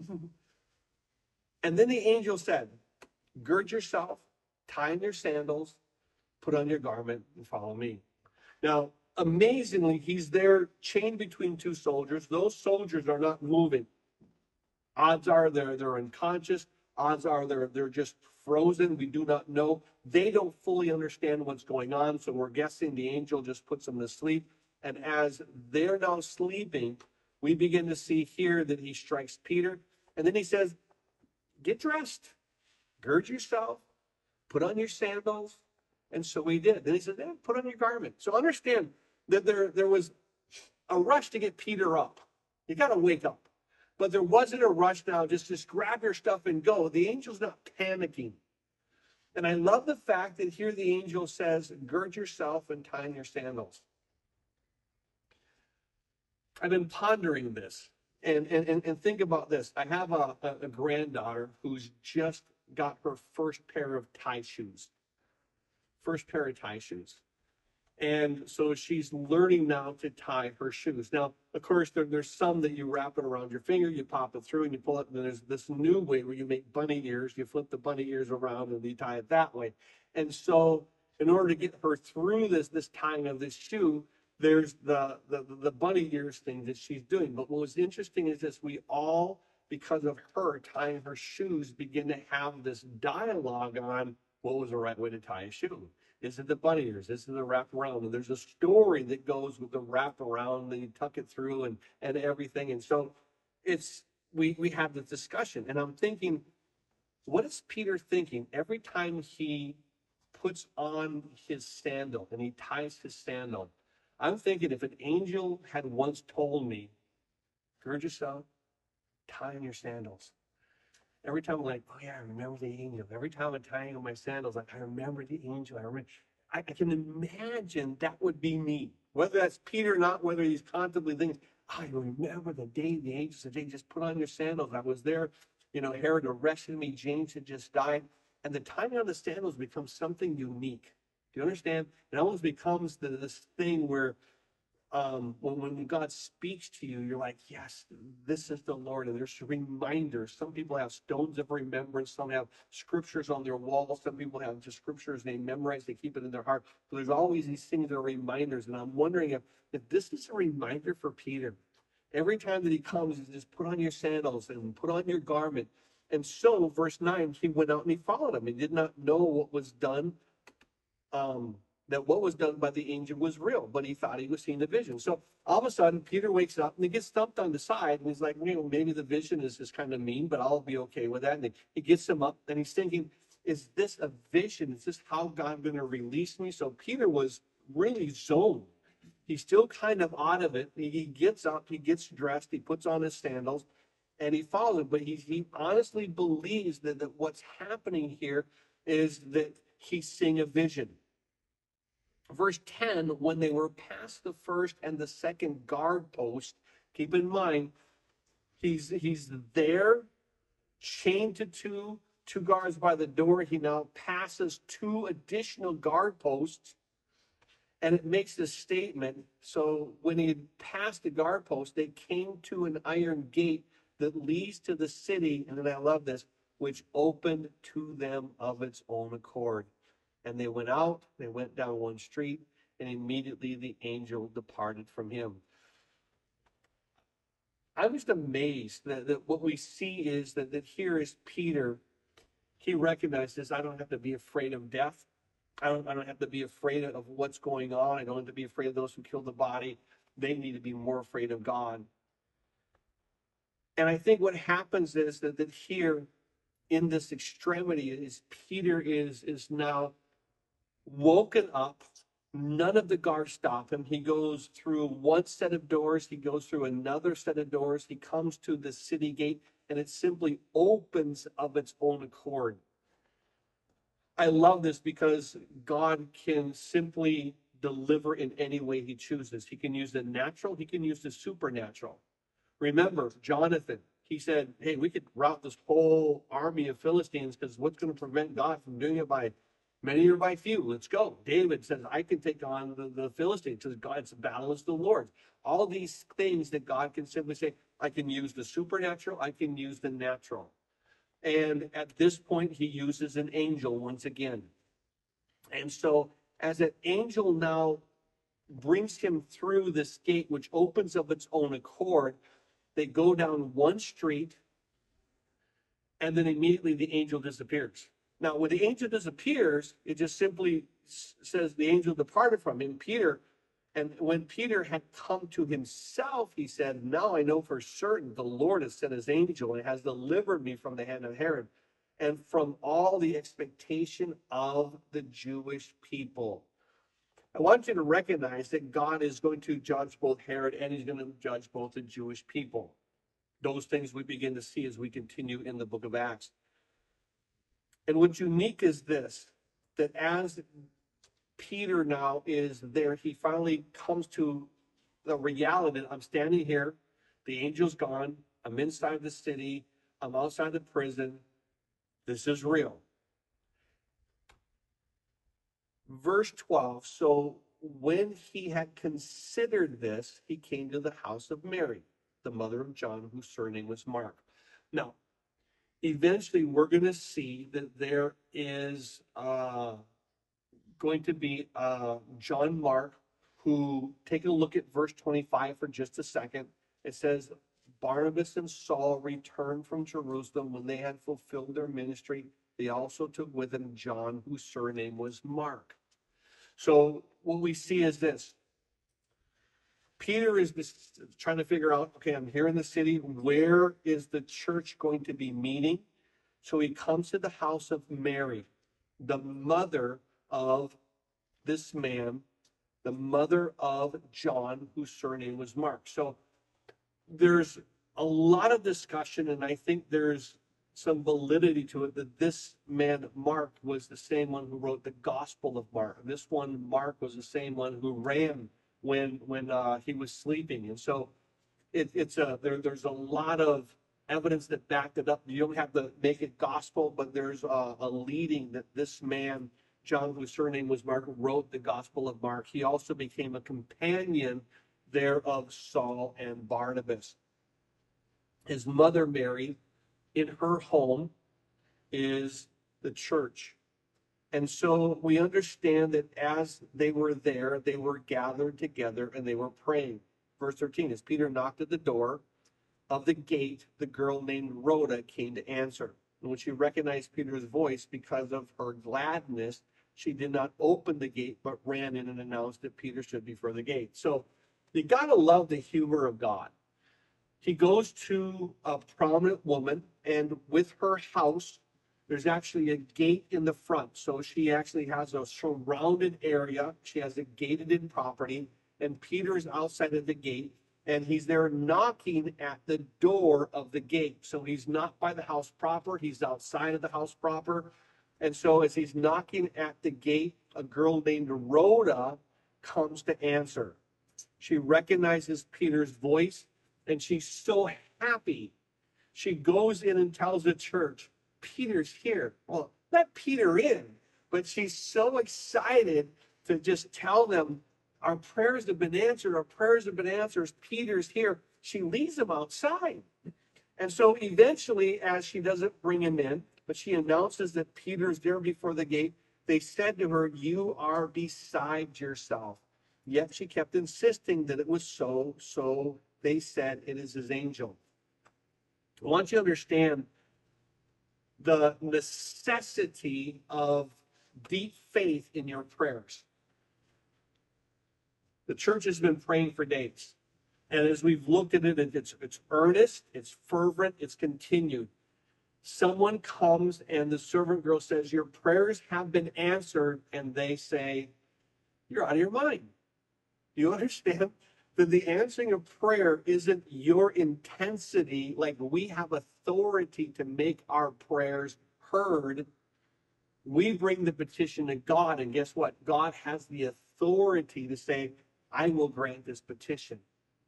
And then the angel said, gird yourself, tie on your sandals, put on your garment, and follow me. Now, amazingly, he's there chained between two soldiers. Those soldiers are not moving. Odds are they're, they're unconscious. Odds are they're, they're just frozen. We do not know. They don't fully understand what's going on, so we're guessing the angel just puts them to sleep. And as they're now sleeping, we begin to see here that he strikes Peter. And then he says, get dressed, gird yourself, put on your sandals. And so he did. Then he said, eh, put on your garment. So understand that there, there was a rush to get Peter up. You got to wake up. But there wasn't a rush now, just, just grab your stuff and go. The angel's not panicking. And I love the fact that here the angel says, gird yourself and tie on your sandals. I've been pondering this. And, and, and think about this. I have a, a granddaughter who's just got her first pair of tie shoes. First pair of tie shoes. And so she's learning now to tie her shoes. Now, of course, there, there's some that you wrap it around your finger, you pop it through, and you pull it. And then there's this new way where you make bunny ears. You flip the bunny ears around, and you tie it that way. And so in order to get her through this, this tying of this shoe, there's the, the, the bunny ears thing that she's doing. But what was interesting is this, we all, because of her tying her shoes, begin to have this dialogue on what was the right way to tie a shoe. Is it the bunny ears? Is it the wrap around? And there's a story that goes with the wrap around, and you tuck it through and, and everything. And so it's, we, we have this discussion, and I'm thinking, what is Peter thinking every time he puts on his sandal and he ties his sandal? I'm thinking, if an angel had once told me, gird yourself, tie on your sandals. Every time I'm like, oh yeah, I remember the angel. Every time I'm tying on my sandals, like, I remember the angel. I remember. I, I can imagine that would be me. Whether that's Peter or not, whether he's contemplating things, I remember the day the angel said, hey, just put on your sandals. I was there. You know, Herod arrested me. James had just died. And the tying on the sandals becomes something unique. Do you understand? It almost becomes the, this thing where um, when, when God speaks to you, you're like, yes, this is the Lord. And there's reminders. Some people have stones of remembrance. Some have scriptures on their walls. Some people have just scriptures they memorize. They keep it in their heart. But there's always these things that are reminders. And I'm wondering if, if this is a reminder for Peter. Every time that he comes, he says, put on your sandals and put on your garment. And so, verse nine, he went out and he followed him. He did not know what was done, um, that what was done by the angel was real, but he thought he was seeing the vision. So all of a sudden, Peter wakes up and he gets stumped on the side, and he's like, well, maybe the vision is, is kind of mean, but I'll be okay with that. And he, he gets him up, and he's thinking, is this a vision? Is this how God going to release me? So Peter was really zoned. He's still kind of out of it. He gets up, he gets dressed, he puts on his sandals, and he follows him. But he, he honestly believes that, that what's happening here is that he's seeing a vision. Verse ten, when they were past the first and the second guard post, keep in mind, he's he's there, chained to two, two guards by the door. He now passes two additional guard posts, and it makes this statement. So when he had passed the guard post, they came to an iron gate that leads to the city, and then I love this, which opened to them of its own accord. And they went out, they went down one street, and immediately the angel departed from him. I'm just amazed that, that what we see is that, that here is Peter. He recognizes, I don't have to be afraid of death. I don't, I don't have to be afraid of what's going on. I don't have to be afraid of those who kill the body. They need to be more afraid of God. And I think what happens is that, that here in this extremity is Peter is, is now woken up. None of the guards stop him. He goes through one set of doors. He goes through another set of doors. He comes to the city gate, and it simply opens of its own accord. I love this because God can simply deliver in any way he chooses. He can use the natural. He can use the supernatural. Remember, Jonathan, he said, hey, we could rout this whole army of Philistines, because what's going to prevent God from doing it by many or by few? Let's go. David says, I can take on the, the Philistines, because God's battle is the Lord's. All these things that God can simply say, I can use the supernatural, I can use the natural. And at this point, he uses an angel once again. And so as an angel now brings him through this gate, which opens of its own accord, they go down one street, and then immediately the angel disappears. Now, when the angel disappears, it just simply says the angel departed from him, Peter. And when Peter had come to himself, he said, now I know for certain the Lord has sent his angel and has delivered me from the hand of Herod and from all the expectation of the Jewish people. I want you to recognize that God is going to judge both Herod and he's going to judge both the Jewish people. Those things we begin to see as we continue in the book of Acts. And what's unique is this, that as Peter now is there, he finally comes to the reality that I'm standing here, the angel's gone, I'm inside the city, I'm outside the prison, this is real. Verse twelve, so when he had considered this, he came to the house of Mary, the mother of John, whose surname was Mark. Now, eventually we're going to see that there is uh, going to be uh, John Mark, who, take a look at verse twenty-five for just a second. It says, Barnabas and Saul returned from Jerusalem when they had fulfilled their ministry. They also took with them John, whose surname was Mark. So what we see is this. Peter is just trying to figure out, okay, I'm here in the city. Where is the church going to be meeting? So he comes to the house of Mary, the mother of this man, the mother of John, whose surname was Mark. So there's a lot of discussion, and I think there's some validity to it, that this man, Mark, was the same one who wrote the Gospel of Mark. This one, Mark, was the same one who ran when when uh, he was sleeping. And so it, it's a, there, there's a lot of evidence that backed it up. You don't have to make it gospel, but there's a, a leading that this man, John, whose surname was Mark, wrote the Gospel of Mark. He also became a companion there of Saul and Barnabas. His mother, Mary, in her home is the church. And so we understand that as they were there, they were gathered together and they were praying. Verse thirteen, as Peter knocked at the door of the gate, the girl named Rhoda came to answer. And when she recognized Peter's voice, because of her gladness, she did not open the gate, but ran in and announced that Peter stood before the gate. So you got to love the humor of God. He goes to a prominent woman, and with her house, there's actually a gate in the front. So she actually has a surrounded area. She has a gated in property, and Peter's outside of the gate, and he's there knocking at the door of the gate. So he's not by the house proper, he's outside of the house proper. And so as he's knocking at the gate, a girl named Rhoda comes to answer. She recognizes Peter's voice, and she's so happy. She goes in and tells the church, Peter's here. Well, let Peter in. But she's so excited to just tell them, our prayers have been answered. Our prayers have been answered. Peter's here. She leaves him outside. And so eventually, as she doesn't bring him in, but she announces that Peter's there before the gate, they said to her, you are beside yourself. Yet she kept insisting that it was so, so they said it is his angel. I want you to understand the necessity of deep faith in your prayers. The church has been praying for days. And as we've looked at it, it's, it's earnest, it's fervent, it's continued. Someone comes and the servant girl says, your prayers have been answered. And they say, you're out of your mind. Do you understand that the answering of prayer isn't your intensity? Like we have authority to make our prayers heard. We bring the petition to God, and guess what? God has the authority to say, I will grant this petition.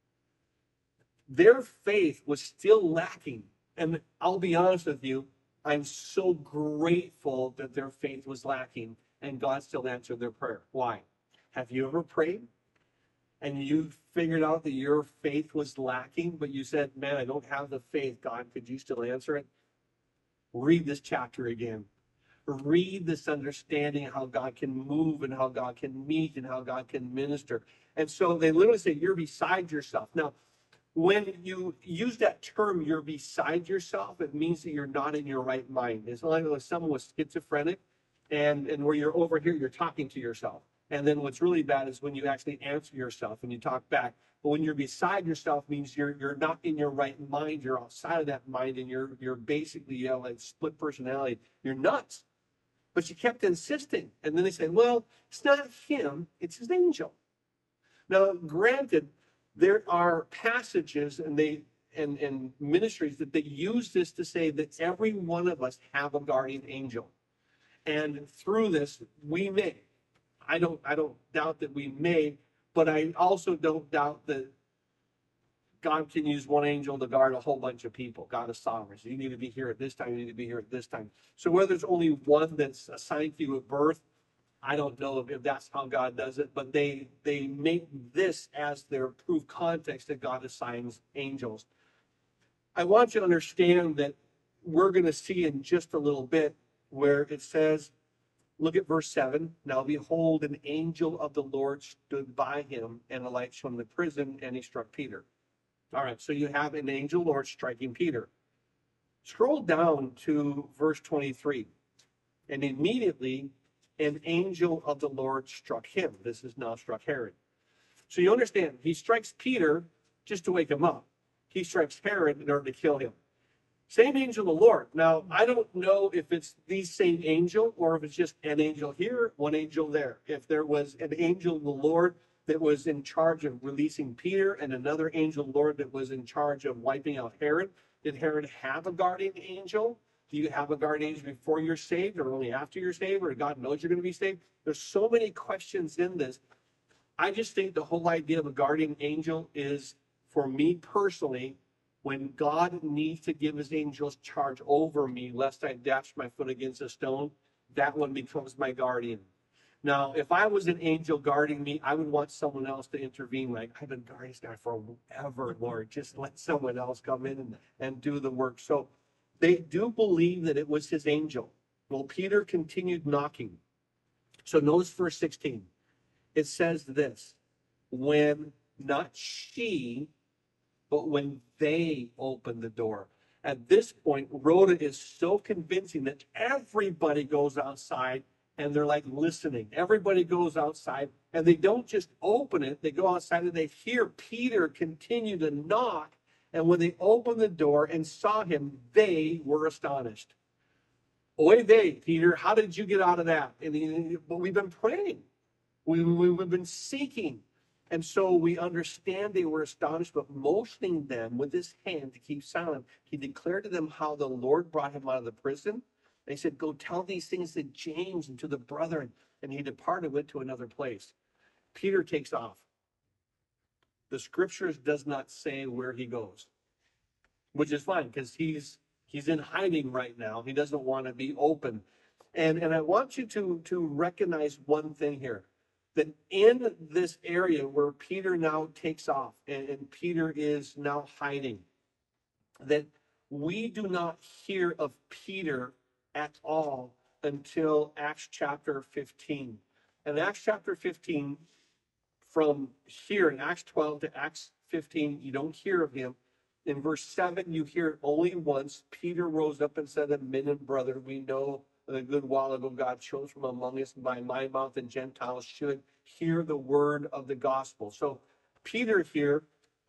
Their faith was still lacking. And I'll be honest with you, I'm so grateful that their faith was lacking and God still answered their prayer. Why? Have you ever prayed and you figured out that your faith was lacking, but you said, man, I don't have the faith. God, could you still answer it? Read this chapter again. Read this understanding of how God can move and how God can meet and how God can minister. And so they literally say, you're beside yourself. Now, when you use that term, you're beside yourself, it means that you're not in your right mind. It's like if someone was schizophrenic and, and where you're over here, you're talking to yourself. And then what's really bad is when you actually answer yourself and you talk back. But when you're beside yourself means you're you're not in your right mind, you're outside of that mind, and you're you're basically, you know, like split personality. You're nuts. But she kept insisting. And then they said, well, it's not him, it's his angel. Now, granted, there are passages and they and, and ministries that they use this to say that every one of us have a guardian angel. And through this, we may. I don't I don't doubt that we may, but I also don't doubt that God can use one angel to guard a whole bunch of people. God is sovereign. So you need to be here at this time, you need to be here at this time. So whether it's only one that's assigned to you at birth, I don't know if that's how God does it, but they they make this as their proof context that God assigns angels. I want you to understand that we're going to see in just a little bit where it says, look at verse seven. Now behold, an angel of the Lord stood by him, and a light shone in the prison, and he struck Peter. All right, so you have an angel Lord striking Peter. Scroll down to verse twenty-three. And immediately an angel of the Lord struck him. This is now struck Herod. So you understand, he strikes Peter just to wake him up. He strikes Herod in order to kill him. Same angel of the Lord. Now, I don't know if it's the same angel or if it's just an angel here, one angel there. If there was an angel of the Lord that was in charge of releasing Peter and another angel of the Lord that was in charge of wiping out Herod, did Herod have a guardian angel? Do you have a guardian angel before you're saved or only after you're saved, or God knows you're going to be saved? There's so many questions in this. I just think the whole idea of a guardian angel is, for me personally, when God needs to give his angels charge over me, lest I dash my foot against a stone, that one becomes my guardian. Now, if I was an angel guarding me, I would want someone else to intervene. Like, I've been guarding this guy forever, Lord. Just let someone else come in and, and do the work. So they do believe that it was his angel. Well, Peter continued knocking. So notice verse sixteen. It says this, when not she, but when they opened the door. At this point, Rhoda is so convincing that everybody goes outside and they're like listening. Everybody goes outside and they don't just open it, they go outside and they hear Peter continue to knock. And when they opened the door and saw him, they were astonished. Oy vey, Peter, how did you get out of that? And he, well, we've been praying. We, we, we've been seeking. And so we understand they were astonished, but motioning them with his hand to keep silent, he declared to them how the Lord brought him out of the prison. And he said, go tell these things to James and to the brethren. And he departed, went to another place. Peter takes off. The scriptures does not say where he goes, which is fine because he's he's in hiding right now. He doesn't want to be open. And, and I want you to, to recognize one thing here. That in this area where Peter now takes off and, and Peter is now hiding, that we do not hear of Peter at all until Acts chapter fifteen. And Acts chapter fifteen, from here in Acts twelve to Acts fifteen, you don't hear of him. In verse seven, you hear it only once. Peter rose up and said, men and brethren, we know a good while ago God chose from among us by my mouth and Gentiles should hear the word of the gospel. So Peter here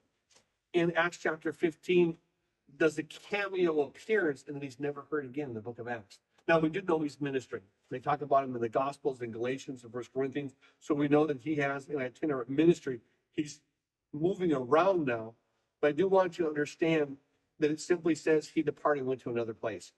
in Acts chapter fifteen does a cameo appearance and then he's never heard again in the book of Acts. Now we do know he's ministering. They talk about him in the Gospels and Galatians and First Corinthians. So we know that he has an itinerant ministry. He's moving around now. But I do want you to understand that it simply says he departed and went to another place.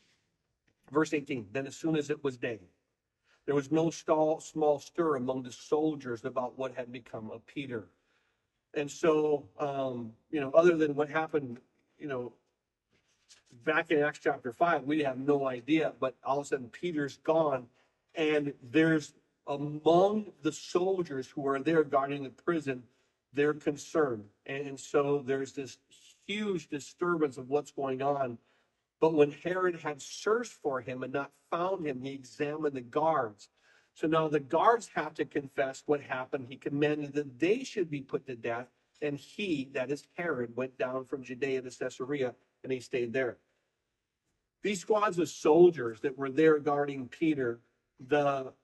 Verse eighteen, then as soon as it was day, there was no small, small stir among the soldiers about what had become of Peter. And so, um, you know, other than what happened, you know, back in Acts chapter five, we have no idea, but all of a sudden Peter's gone. And there's among the soldiers who are there guarding the prison, they're concerned. And so there's this huge disturbance of what's going on. But when Herod had searched for him and not found him, he examined the guards. So now the guards have to confess what happened. He commanded that they should be put to death. And he, that is Herod, went down from Judea to Caesarea, and he stayed there. These squads of soldiers that were there guarding Peter, the,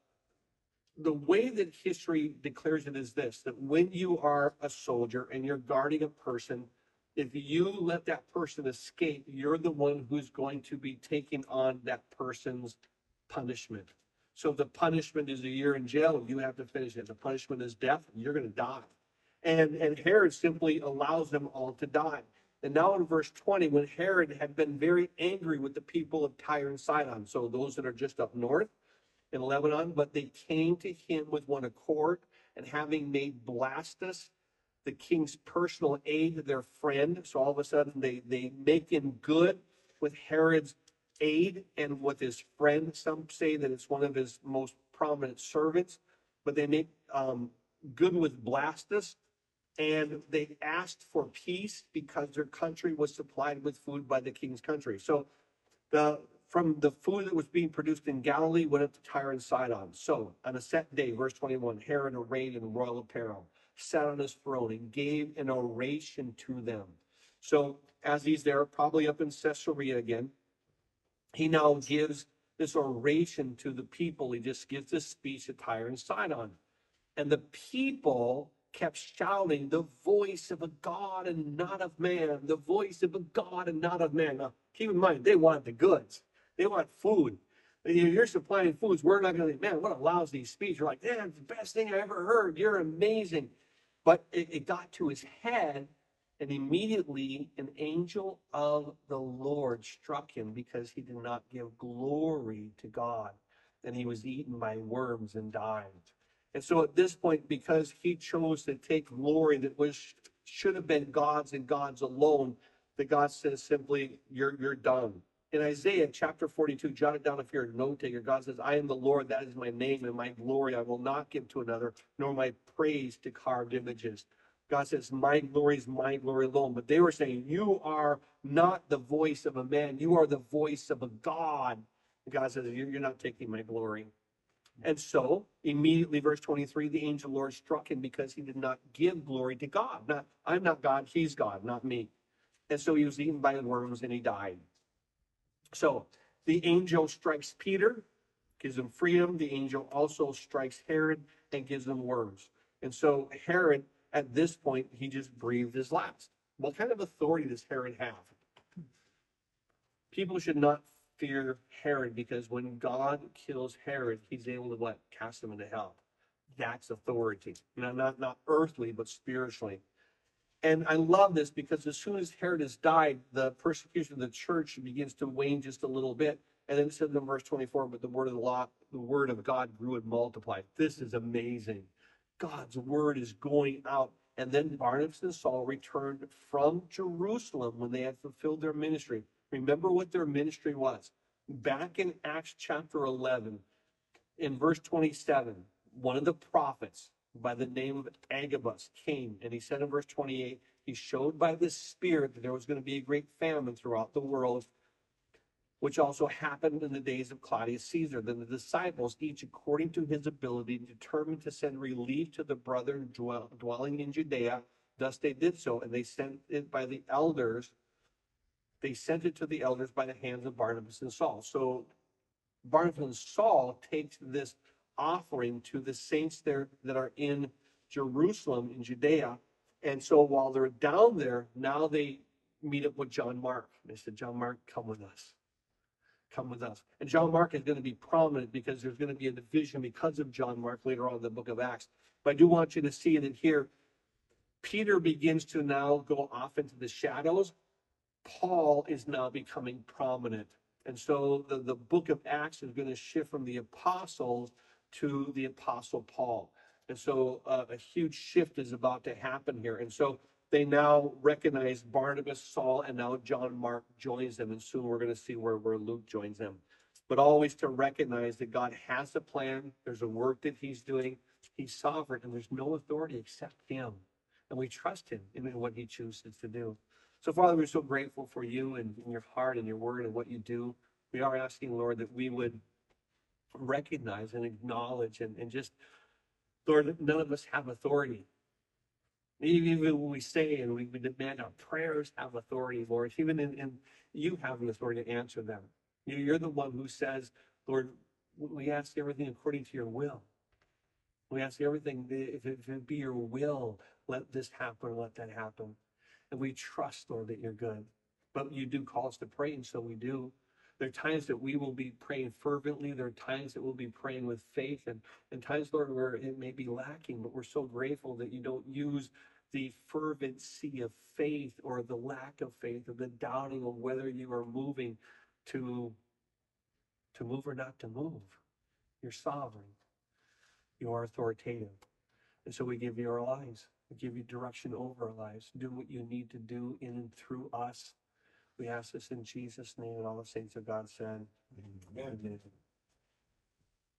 the way that history declares it is this, that when you are a soldier and you're guarding a person, if you let that person escape, you're the one who's going to be taking on that person's punishment. So if the punishment is a year in jail, you have to finish it. If the punishment is death, you're going to die. And, and Herod simply allows them all to die. And now in verse twenty, when Herod had been very angry with the people of Tyre and Sidon, so those that are just up north in Lebanon, but they came to him with one accord, and having made Blastus the king's personal aide, their friend. So all of a sudden they, they make him good with Herod's aid and with his friend. Some say that it's one of his most prominent servants, but they make um, good with Blastus. And they asked for peace because their country was supplied with food by the king's country. So the from the food that was being produced in Galilee went up to Tyre and Sidon. So on a set day, verse twenty-one, Herod, arrayed in royal apparel, sat on his throne and gave an oration to them. So as he's there, probably up in Caesarea again, he now gives this oration to the people. He just gives this speech to Tyre and Sidon. And the people kept shouting, the voice of a God and not of man, the voice of a God and not of man. Now, keep in mind, they want the goods. They want food. You're supplying foods. We're not going to, man, what a lousy speech. You're like, man, it's the best thing I ever heard. You're amazing. But it, it got to his head, and immediately an angel of the Lord struck him because he did not give glory to God. And he was eaten by worms and died. And so at this point, because he chose to take glory that was should have been God's and God's alone, that God says simply, you're, you're done. In Isaiah chapter forty-two, jot it down if you're a note taker, God says, I am the Lord, that is my name, and my glory I will not give to another, nor my praise to carved images. God says, my glory is my glory alone. But they were saying, you are not the voice of a man, you are the voice of a God. And God says, you're not taking my glory. And so, immediately, verse twenty-three, the angel of the Lord struck him because he did not give glory to God. Not, I'm not God, he's God, not me. And so he was eaten by worms and he died. So the angel strikes Peter, gives him freedom. The angel also strikes Herod and gives him worms. And so Herod, at this point, he just breathed his last. What kind of authority does Herod have? People should not fear Herod, because when God kills Herod, he's able to what? Cast him into hell. That's authority. Not, not, not earthly, but spiritually. And I love this because as soon as Herod has died, the persecution of the church begins to wane just a little bit. And then it says in verse twenty-four, but the word of the law, the word of God grew and multiplied. This is amazing. God's word is going out. And then Barnabas and Saul returned from Jerusalem when they had fulfilled their ministry. Remember what their ministry was. Back in Acts chapter eleven, in verse twenty-seven, one of the prophets by the name of Agabus came, and he said in verse twenty-eight, he showed by the Spirit that there was going to be a great famine throughout the world, which also happened in the days of Claudius Caesar. Then the disciples, each according to his ability, determined to send relief to the brethren dwelling in Judea. Thus they did so, and they sent it by the elders. They sent it to the elders by the hands of Barnabas and Saul. So Barnabas and Saul takes this offering to the saints there that are in Jerusalem, in Judea. And so while they're down there, now they meet up with John Mark. They said, John Mark, come with us. Come with us. And John Mark is going to be prominent because there's going to be a division because of John Mark later on in the book of Acts. But I do want you to see that here, Peter begins to now go off into the shadows. Paul is now becoming prominent. And so the, the book of Acts is going to shift from the apostles to the apostle Paul. And so uh, a huge shift is about to happen here. And so they now recognize Barnabas, Saul, and now John Mark joins them. And soon we're going to see where, where Luke joins them. But always to recognize that God has a plan. There's a work that he's doing. He's sovereign, and there's no authority except him. And we trust him in what he chooses to do. So, Father, we're so grateful for you and, and your heart and your word and what you do. We are asking, Lord, that we would recognize and acknowledge and, and just, Lord, none of us have authority. Even when we say and we, we demand our prayers have authority, Lord, even in, in you have the authority to answer them. You're the one who says, Lord, we ask everything according to your will. We ask everything, if it, if it be your will, let this happen, let that happen. And we trust, Lord, that you're good. But you do call us to pray, and so we do. There are times that we will be praying fervently. There are times that we'll be praying with faith. And, and times, Lord, where it may be lacking. But we're so grateful that you don't use the fervency of faith or the lack of faith or the doubting of whether you are moving to, to move or not to move. You're sovereign. You are authoritative. And so we give you our lives. We give you direction over our lives. Do what you need to do in and through us. We ask this in Jesus' name, and all the saints of God said, Amen. Amen.